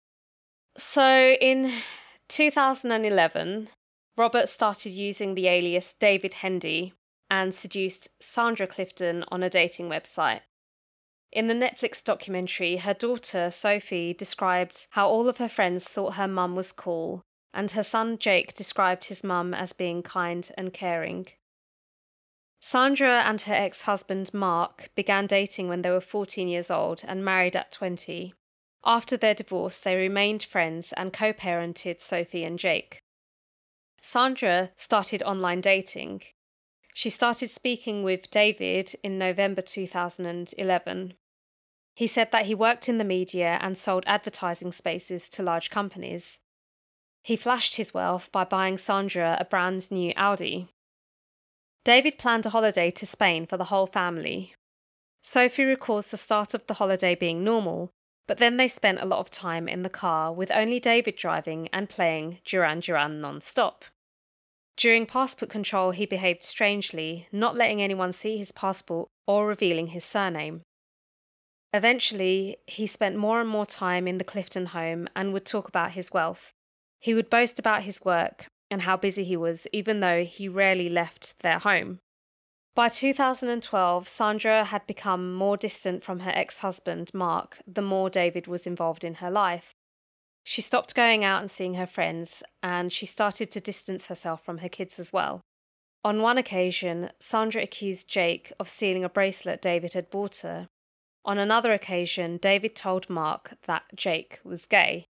So in two thousand eleven, Robert started using the alias David Hendy and seduced Sandra Clifton on a dating website. In the Netflix documentary, her daughter, Sophie, described how all of her friends thought her mum was cool, and her son, Jake, described his mum as being kind and caring. Sandra and her ex-husband, Mark, began dating when they were fourteen years old and married at twenty. After their divorce, they remained friends and co-parented Sophie and Jake. Sandra started online dating. She started speaking with David in November two thousand eleven. He said that he worked in the media and sold advertising spaces to large companies. He flashed his wealth by buying Sandra a brand new Audi. David planned a holiday to Spain for the whole family. Sophie recalls the start of the holiday being normal, but then they spent a lot of time in the car with only David driving and playing Duran Duran non-stop. During passport control, he behaved strangely, not letting anyone see his passport or revealing his surname. Eventually, he spent more and more time in the Clifton home and would talk about his wealth. He would boast about his work and how busy he was, even though he rarely left their home. By two thousand twelve, Sandra had become more distant from her ex-husband, Mark, the more David was involved in her life. She stopped going out and seeing her friends, and she started to distance herself from her kids as well. On one occasion, Sandra accused Jake of stealing a bracelet David had bought her. On another occasion, David told Mark that Jake was gay.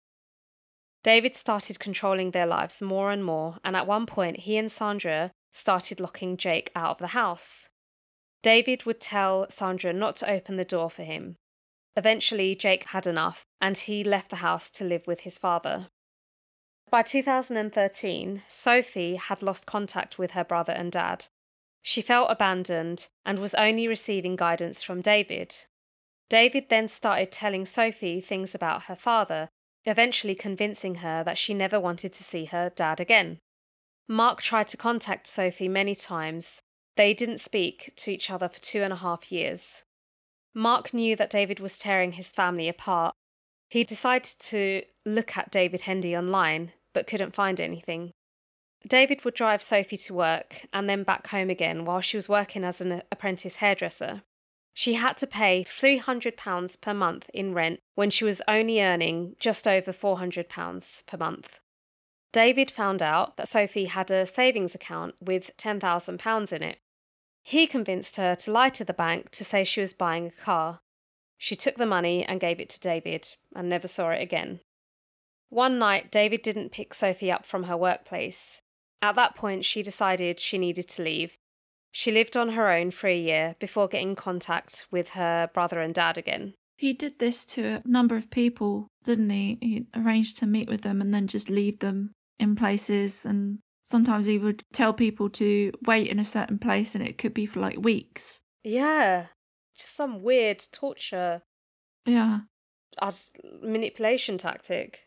David started controlling their lives more and more, and at one point he and Sandra started locking Jake out of the house. David would tell Sandra not to open the door for him. Eventually, Jake had enough, and he left the house to live with his father. By two thousand thirteen, Sophie had lost contact with her brother and dad. She felt abandoned and was only receiving guidance from David. David then started telling Sophie things about her father, eventually convincing her that she never wanted to see her dad again. Mark tried to contact Sophie many times. They didn't speak to each other for two and a half years. Mark knew that David was tearing his family apart. He decided to look at David Hendy online, but couldn't find anything. David would drive Sophie to work and then back home again while she was working as an apprentice hairdresser. She had to pay three hundred pounds per month in rent when she was only earning just over four hundred pounds per month. David found out that Sophie had a savings account with ten thousand pounds in it. He convinced her to lie to the bank to say she was buying a car. She took the money and gave it to David and never saw it again. One night, David didn't pick Sophie up from her workplace. At that point, she decided she needed to leave. She lived on her own for a year before getting in contact with her brother and dad again. He did this to a number of people, didn't he? He arranged to meet with them and then just leave them in places, and sometimes he would tell people to wait in a certain place and it could be for like weeks. Yeah, just some weird torture. Yeah. As manipulation tactic.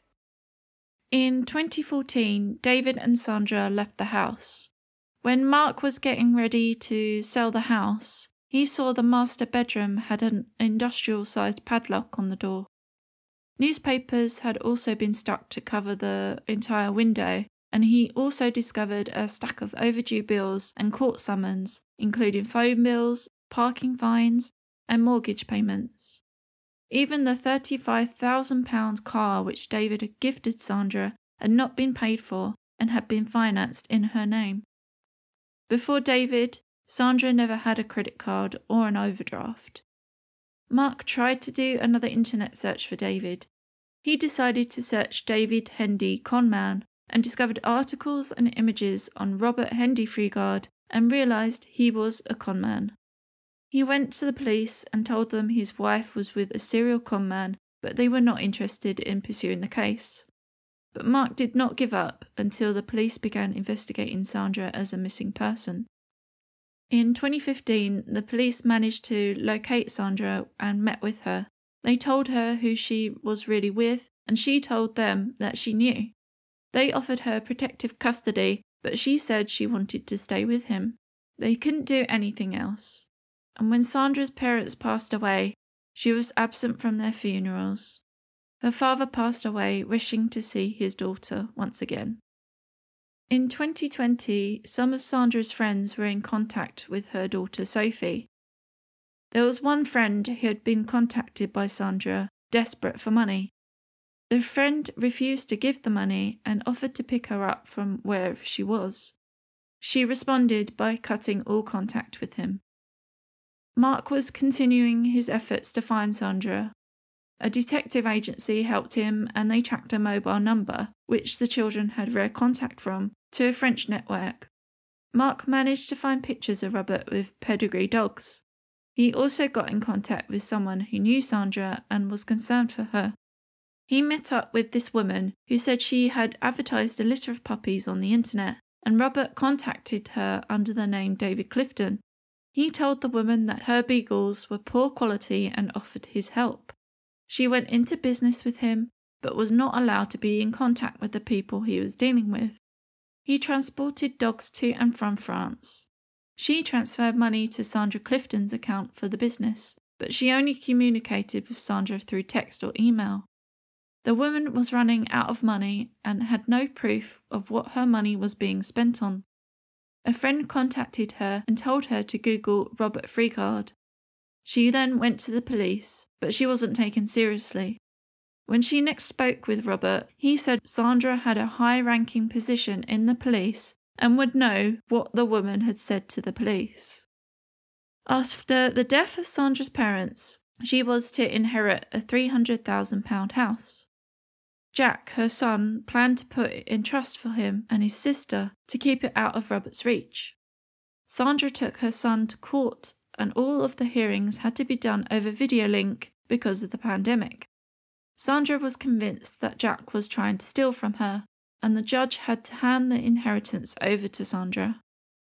In twenty fourteen, David and Sandra left the house. When Mark was getting ready to sell the house, he saw the master bedroom had an industrial-sized padlock on the door. Newspapers had also been stuck to cover the entire window, and he also discovered a stack of overdue bills and court summons, including phone bills, parking fines, and mortgage payments. Even the thirty-five thousand pounds car which David had gifted Sandra had not been paid for and had been financed in her name. Before David, Sandra never had a credit card or an overdraft. Mark tried to do another internet search for David. He decided to search David Hendy Conman and discovered articles and images on Robert Hendy Freegard and realised he was a conman. He went to the police and told them his wife was with a serial conman, but they were not interested in pursuing the case. But Mark did not give up until the police began investigating Sandra as a missing person. In twenty fifteen, the police managed to locate Sandra and met with her. They told her who she was really with, and she told them that she knew. They offered her protective custody, but she said she wanted to stay with him. They couldn't do anything else. And when Sandra's parents passed away, she was absent from their funerals. Her father passed away wishing to see his daughter once again. In twenty twenty, some of Sandra's friends were in contact with her daughter Sophie. There was one friend who had been contacted by Sandra, desperate for money. The friend refused to give the money and offered to pick her up from wherever she was. She responded by cutting all contact with him. Mark was continuing his efforts to find Sandra. A detective agency helped him and they tracked a mobile number, which the children had rare contact from, to a French network. Mark managed to find pictures of Robert with pedigree dogs. He also got in contact with someone who knew Sandra and was concerned for her. He met up with this woman who said she had advertised a litter of puppies on the internet, and Robert contacted her under the name David Clifton. He told the woman that her beagles were poor quality and offered his help. She went into business with him, but was not allowed to be in contact with the people he was dealing with. He transported dogs to and from France. She transferred money to Sandra Clifton's account for the business, but she only communicated with Sandra through text or email. The woman was running out of money and had no proof of what her money was being spent on. A friend contacted her and told her to Google Robert Freegard. She then went to the police, but she wasn't taken seriously. When she next spoke with Robert, he said Sandra had a high-ranking position in the police and would know what the woman had said to the police. After the death of Sandra's parents, she was to inherit a three hundred thousand pounds house. Jack, her son, planned to put it in trust for him and his sister to keep it out of Robert's reach. Sandra took her son to court and all of the hearings had to be done over video link because of the pandemic. Sandra was convinced that Jack was trying to steal from her, and the judge had to hand the inheritance over to Sandra.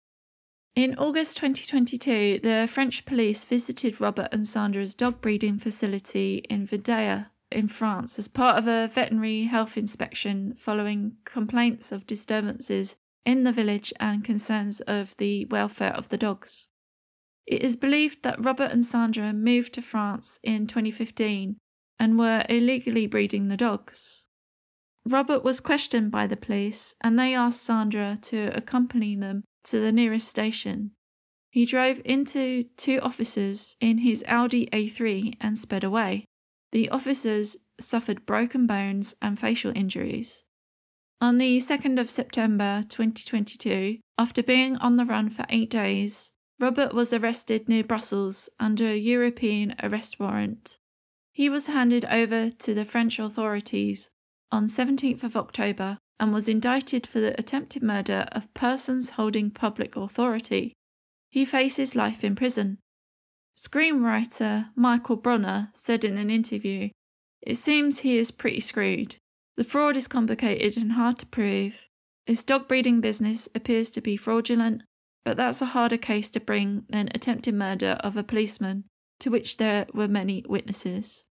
In August twenty twenty-two, the French police visited Robert and Sandra's dog breeding facility in Vendée in France as part of a veterinary health inspection following complaints of disturbances in the village and concerns of the welfare of the dogs. It is believed that Robert and Sandra moved to France in twenty fifteen and were illegally breeding the dogs. Robert was questioned by the police and they asked Sandra to accompany them to the nearest station. He drove into two officers in his Audi A three and sped away. The officers suffered broken bones and facial injuries. On the second of September twenty twenty-two, after being on the run for eight days, Robert was arrested near Brussels under a European arrest warrant. He was handed over to the French authorities on seventeenth of October and was indicted for the attempted murder of persons holding public authority. He faces life in prison. Screenwriter Michael Bronner said in an interview, "It seems he is pretty screwed. The fraud is complicated and hard to prove. His dog breeding business appears to be fraudulent, but that's a harder case to bring than attempted murder of a policeman, to which there were many witnesses."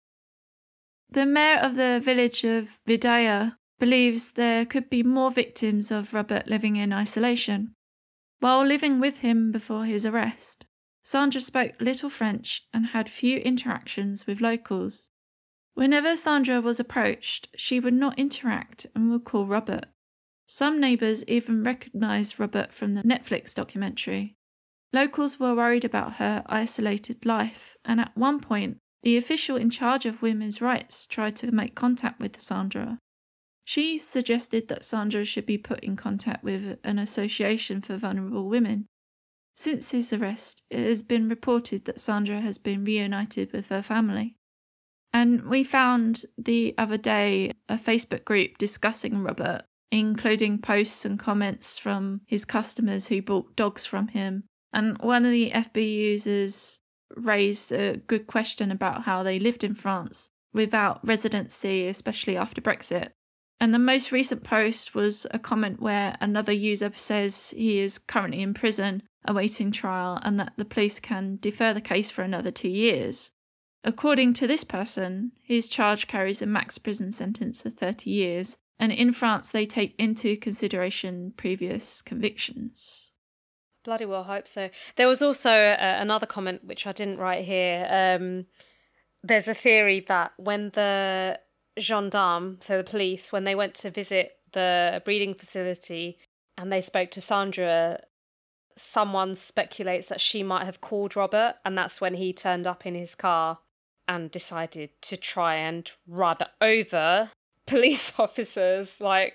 The mayor of the village of Vidaya believes there could be more victims of Robert living in isolation. While living with him before his arrest, Sandra spoke little French and had few interactions with locals. Whenever Sandra was approached, she would not interact and would call Robert. Some neighbours even recognised Robert from the Netflix documentary. Locals were worried about her isolated life, and at one point, the official in charge of women's rights tried to make contact with Sandra. She suggested that Sandra should be put in contact with an association for vulnerable women. Since his arrest, it has been reported that Sandra has been reunited with her family. And we found the other day a Facebook group discussing Robert, including posts and comments from his customers who bought dogs from him. And one of the F B users raised a good question about how they lived in France without residency, especially after Brexit. And the most recent post was a comment where another user says he is currently in prison awaiting trial and that the police can defer the case for another two years. According to this person, his charge carries a max prison sentence of thirty years, and in France they take into consideration previous convictions. Bloody well hope so. There was also uh, another comment which I didn't write here. Um, there's a theory that when the gendarme, so the police, when they went to visit the breeding facility and they spoke to Sandra, someone speculates that she might have called Robert, and that's when he turned up in his car and decided to try and run over police officers. Like,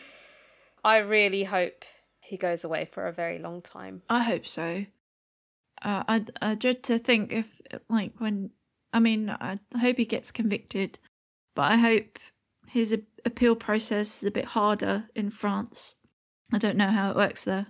I really hope he goes away for a very long time. I hope so. Uh, I, I dread to think if, like, when, I mean, I hope he gets convicted, but I hope his appeal process is a bit harder in France. I don't know how it works there.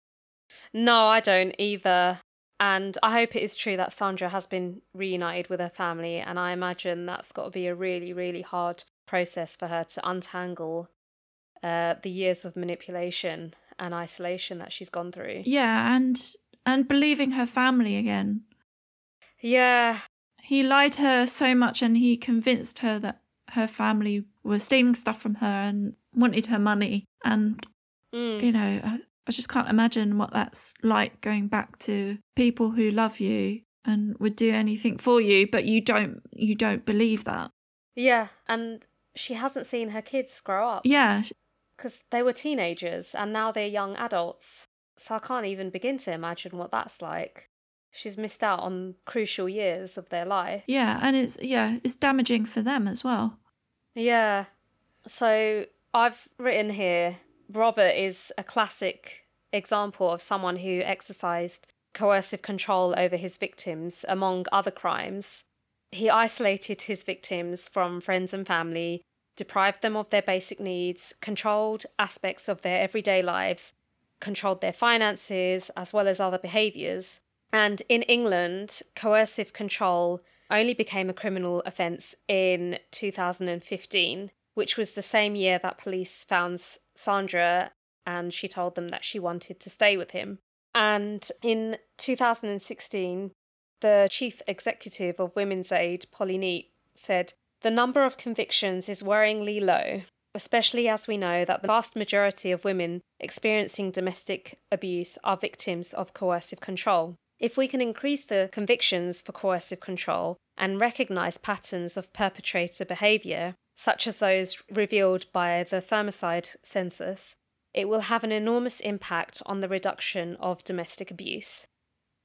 No, I don't either. And I hope it is true that Sandra has been reunited with her family, and I imagine that's got to be a really, really hard process for her to untangle uh, the years of manipulation and isolation that she's gone through. Yeah, and and believing her family again. Yeah. He lied to her so much and he convinced her that her family were stealing stuff from her and wanted her money. And, mm. you know, I, I just can't imagine what that's like, going back to people who love you and would do anything for you, but you don't you don't believe that. Yeah, and she hasn't seen her kids grow up. Yeah. Because they were teenagers and now they're young adults. So I can't even begin to imagine what that's like. She's missed out on crucial years of their life. Yeah, and it's yeah, it's damaging for them as well. Yeah. So I've written here, Robert is a classic example of someone who exercised coercive control over his victims, among other crimes. He isolated his victims from friends and family, deprived them of their basic needs, controlled aspects of their everyday lives, controlled their finances, as well as other behaviours. And in England, coercive control only became a criminal offence in two thousand fifteen, which was the same year that police found Sandra and she told them that she wanted to stay with him. And in two thousand sixteen, the chief executive of Women's Aid, Polly Neate, said, "The number of convictions is worryingly low, especially as we know that the vast majority of women experiencing domestic abuse are victims of coercive control. If we can increase the convictions for coercive control and recognise patterns of perpetrator behaviour, such as those revealed by the Femicide Census, it will have an enormous impact on the reduction of domestic abuse."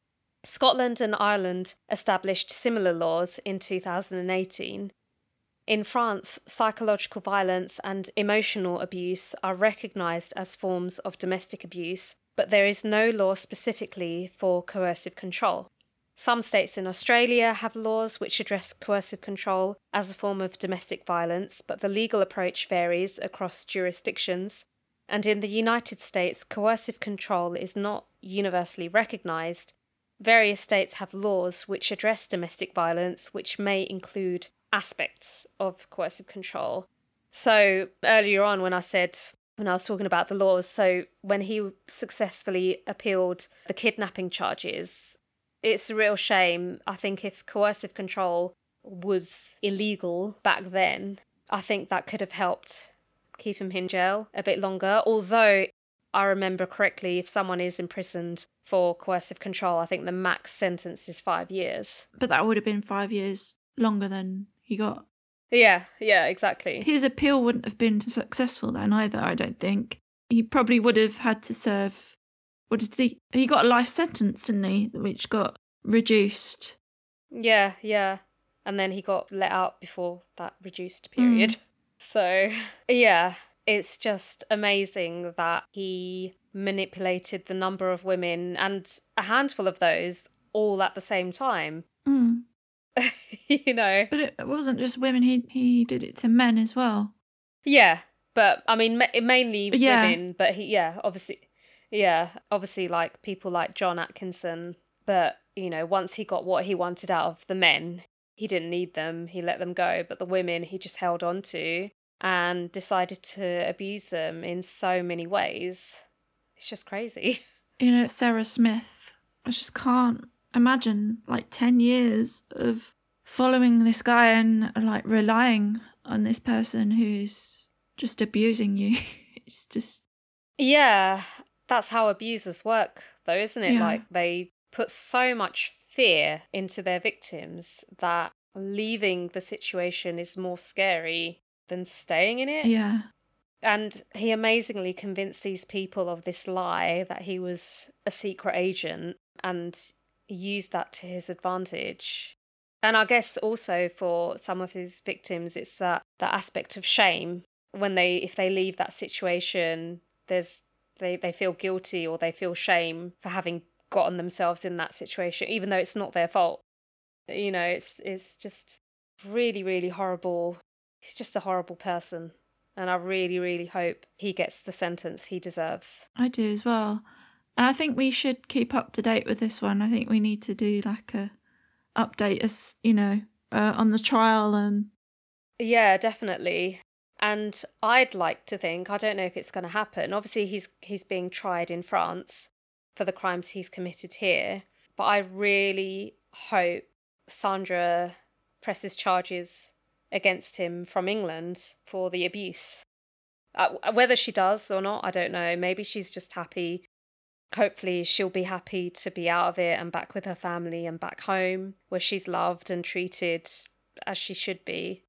Scotland and Ireland established similar laws in two thousand eighteen. In France, psychological violence and emotional abuse are recognised as forms of domestic abuse, but there is no law specifically for coercive control. Some states in Australia have laws which address coercive control as a form of domestic violence, but the legal approach varies across jurisdictions. And in the United States, coercive control is not universally recognised. Various states have laws which address domestic violence, which may include aspects of coercive control. So earlier on when I said, when I was talking about the laws, so when he successfully appealed the kidnapping charges, it's a real shame. I think if coercive control was illegal back then, I think that could have helped keep him in jail a bit longer. Although I remember correctly, if someone is imprisoned for coercive control, I think the max sentence is five years. But that would have been five years longer than he got. Yeah, yeah, exactly. His appeal wouldn't have been successful then either, I don't think. He probably would have had to serve... What did he... He got a life sentence, didn't he? Which got reduced. Yeah, yeah. And then he got let out before that reduced period. Mm. So, yeah, it's just amazing that he manipulated the number of women, and a handful of those, all at the same time. Mm. You know. But it wasn't just women, he he did it to men as well. Yeah, but, I mean, ma- mainly yeah. women, but he, yeah, obviously, yeah, obviously, like, people like John Atkinson, but, you know, once he got what he wanted out of the men, he didn't need them, he let them go, but the women he just held on to and decided to abuse them in so many ways. It's just crazy. You know, Sarah Smith, I just can't imagine, like, ten years of following this guy and, like, relying on this person who's just abusing you. It's just... Yeah, that's how abusers work, though, isn't it? Yeah. Like, they put so much fear into their victims that leaving the situation is more scary than staying in it. Yeah. And he amazingly convinced these people of this lie that he was a secret agent and used that to his advantage. And I guess also for some of his victims, it's that, that aspect of shame. When they, if they leave that situation, there's they, they feel guilty or they feel shame for having gotten themselves in that situation, even though it's not their fault. You know, it's it's just really, really horrible. He's just a horrible person. And I really, really hope he gets the sentence he deserves. I do as well. And I think we should keep up to date with this one. I think we need to do like a update as, you know, uh, on the trial and... Yeah, definitely. And I'd like to think, I don't know if it's going to happen. Obviously, he's he's being tried in France for the crimes he's committed here. But I really hope Sandra presses charges against him from England for the abuse. Uh, whether she does or not, I don't know. Maybe she's just happy. Hopefully she'll be happy to be out of it and back with her family and back home where she's loved and treated as she should be.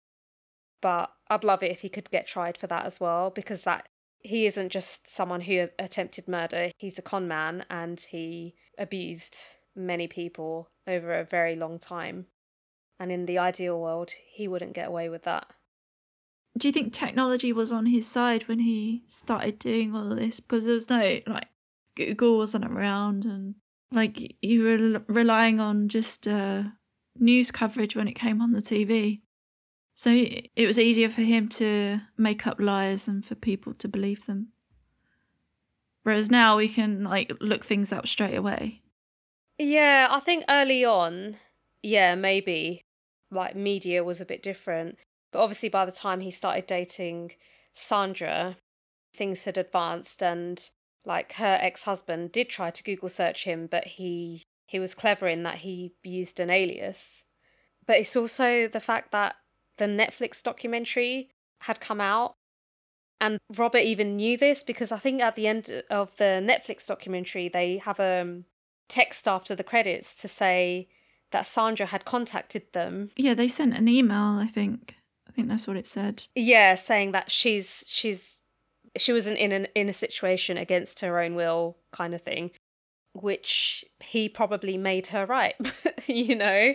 But I'd love it if he could get tried for that as well, because that he isn't just someone who attempted murder. He's a con man and he abused many people over a very long time. And in the ideal world, he wouldn't get away with that. Do you think technology was on his side when he started doing all of this? Because there was no, like, Google wasn't around and, like, you were relying on just uh, news coverage when it came on the T V. So it was easier for him to make up lies and for people to believe them. Whereas now we can, like, look things up straight away. Yeah, I think early on, yeah, maybe, like, media was a bit different. But obviously by the time he started dating Sandra, things had advanced and, like, her ex-husband did try to Google search him, but he he was clever in that he used an alias. But it's also the fact that the Netflix documentary had come out, and Robert even knew this because I think at the end of the Netflix documentary, they have a um, text after the credits to say that Sandra had contacted them. Yeah, they sent an email, I think. I think that's what it said. Yeah, saying that she's she's she wasn't in an in a situation against her own will, kind of thing. which he probably made her write, you know?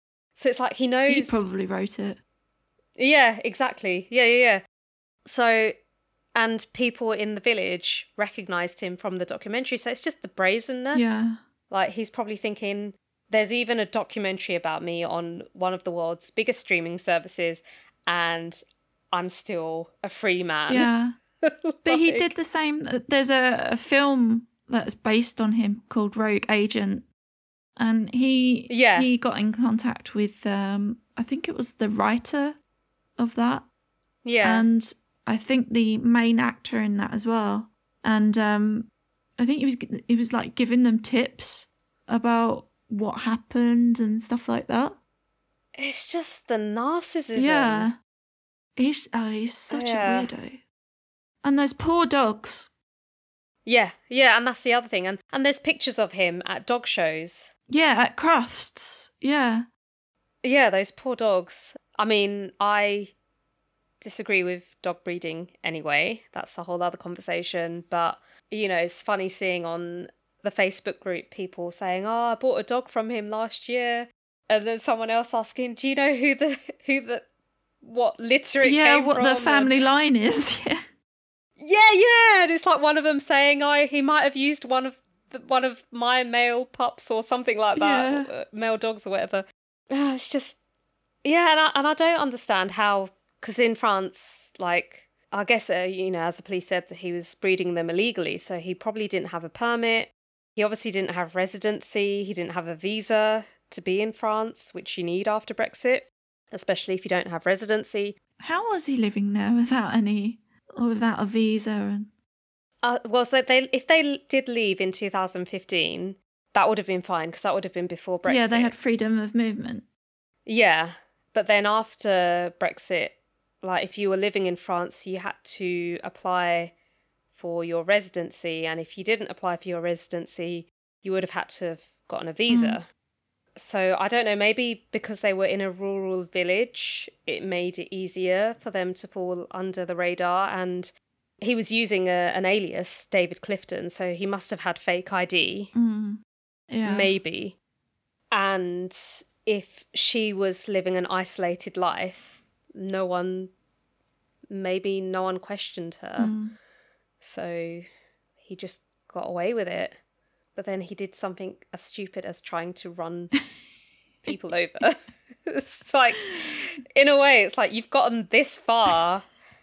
So it's like he knows... He probably wrote it. Yeah, exactly. Yeah, yeah, yeah. So, and people in the village recognised him from the documentary, so it's just the brazenness. Yeah. Like, he's probably thinking, there's even a documentary about me on one of the world's biggest streaming services, and I'm still a free man. Yeah. Like... But he did the same. There's a, a film that's based on him called Rogue Agent. And he yeah. he got in contact with, um, I think it was the writer of that. Yeah. And I think the main actor in that as well. And um, I think he was he was like giving them tips about what happened and stuff like that. It's just the narcissism. Yeah. He's, oh, he's such yeah. a weirdo. And those poor dogs. Yeah, yeah, and that's the other thing. And and there's pictures of him at dog shows. Yeah, at crafts. Yeah. Yeah, those poor dogs. I mean, I disagree with dog breeding anyway. That's a whole other conversation. But, you know, it's funny seeing on the Facebook group people saying, oh, I bought a dog from him last year. And then someone else asking, do you know who the, who the, what litter it yeah, came what from? the family and... line is. Yeah. Yeah, yeah. And it's like one of them saying, oh, he might have used one of the, one of my male pups or something like that, Yeah. uh, male dogs or whatever. Oh, it's just, yeah, and I, and I don't understand how, because in France, like, I guess, uh, you know, as the police said, that he was breeding them illegally, so he probably didn't have a permit. He obviously didn't have residency. He didn't have a visa to be in France, which you need after Brexit, especially if you don't have residency. How was he living there without any, or without a visa? And Uh, well, so they, if they did leave in two thousand fifteen, that would have been fine, because that would have been before Brexit. yeah, they had freedom of movement. Yeah, but then after Brexit, like if you were living in France, you had to apply for your residency, and if you didn't apply for your residency, you would have had to have gotten a visa. Mm. So I don't know, maybe because they were in a rural village, it made it easier for them to fall under the radar, and he was using a, an alias, David Clifton, so he must have had fake I D. Mm. Yeah. Maybe. And if she was living an isolated life, no one, maybe no one questioned her. Mm. So he just got away with it. But then he did something as stupid as trying to run people over. It's like, in a way, it's like you've gotten this far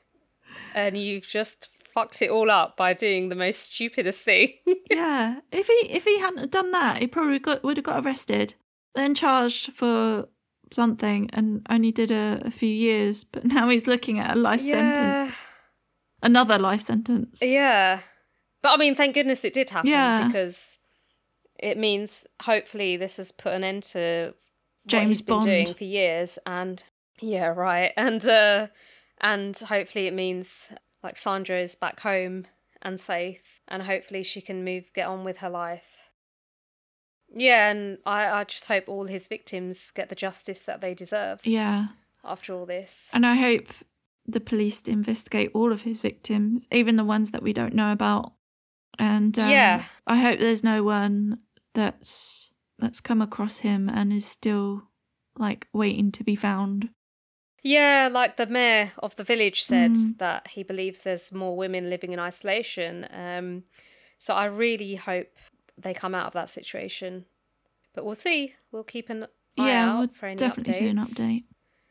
and you've just fucked it all up by doing the most stupidest thing. Yeah. If he if he hadn't done that, he probably got would have got arrested, then charged for something, and only did a, a few years. But now he's looking at a life yeah. sentence. Another life sentence. Yeah. But I mean, thank goodness it did happen, yeah. because it means hopefully this has put an end to James what he's been Bond. doing for years. And yeah, right. And uh, and hopefully it means like Sandra is back home and safe, and hopefully she can move, get on with her life. Yeah, and I, I just hope all his victims get the justice that they deserve. Yeah. After all this. And I hope the police investigate all of his victims, even the ones that we don't know about. And um, yeah. I hope there's no one that's that's come across him and is still like waiting to be found. Yeah, like the mayor of the village said mm. that he believes there's more women living in isolation. Um, so I really hope they come out of that situation. But we'll see. We'll keep an eye yeah, out we'll for any definitely updates. do an update.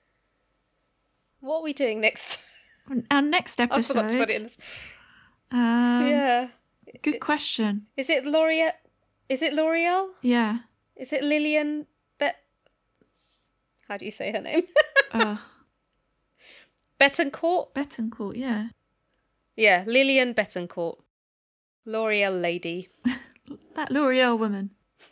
What are we doing next? Our next episode. I forgot to put it in this. Um, yeah. Good question. Is it L'Oreal? Is it L'Oreal? Yeah. Is it Lillian Bet? How do you say her name? uh, Bettencourt? Bettencourt, yeah. Yeah, Lillian Bettencourt. L'Oreal lady. That L'Oreal woman.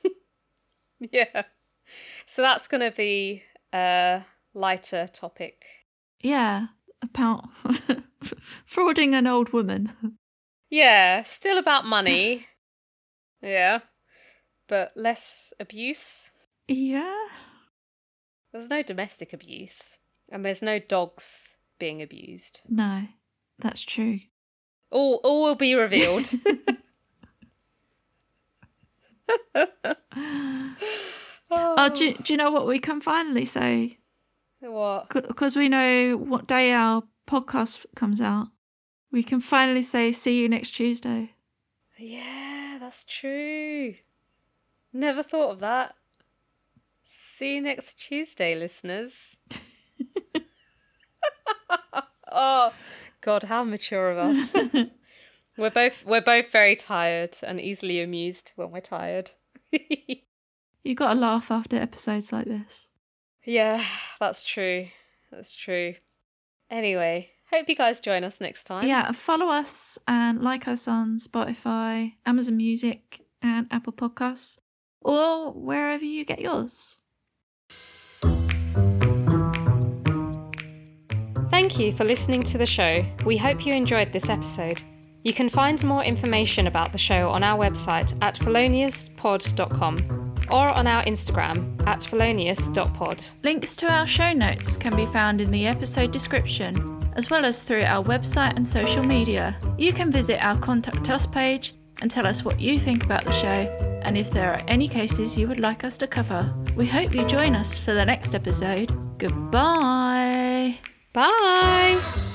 Yeah. So that's going to be a lighter topic. Yeah, about frauding an old woman. Yeah, still about money. Yeah. But less abuse. Yeah. There's no domestic abuse. And there's no dogs being abused. No, that's true. All, all will be revealed. oh, oh do, do you know what we can finally say? What? Because we know what day our podcast comes out. We can finally say, see you next Tuesday. Yeah, that's true. Never thought of that. See you next Tuesday, listeners. Oh, God, how mature of us. We're both we're both very tired and easily amused when we're tired. You gotta laugh after episodes like this. Yeah, that's true. That's true. Anyway, hope you guys join us next time. Yeah, follow us and like us on Spotify, Amazon Music, and Apple Podcasts, or wherever you get yours. Thank you for listening to the show. We hope you enjoyed this episode. You can find more information about the show on our website at felonious pod dot com or on our Instagram at felonious dot pod. Links to our show notes can be found in the episode description, as well as through our website and social media. You can visit our Contact Us page and tell us what you think about the show and if there are any cases you would like us to cover. We hope you join us for the next episode. Goodbye. Bye.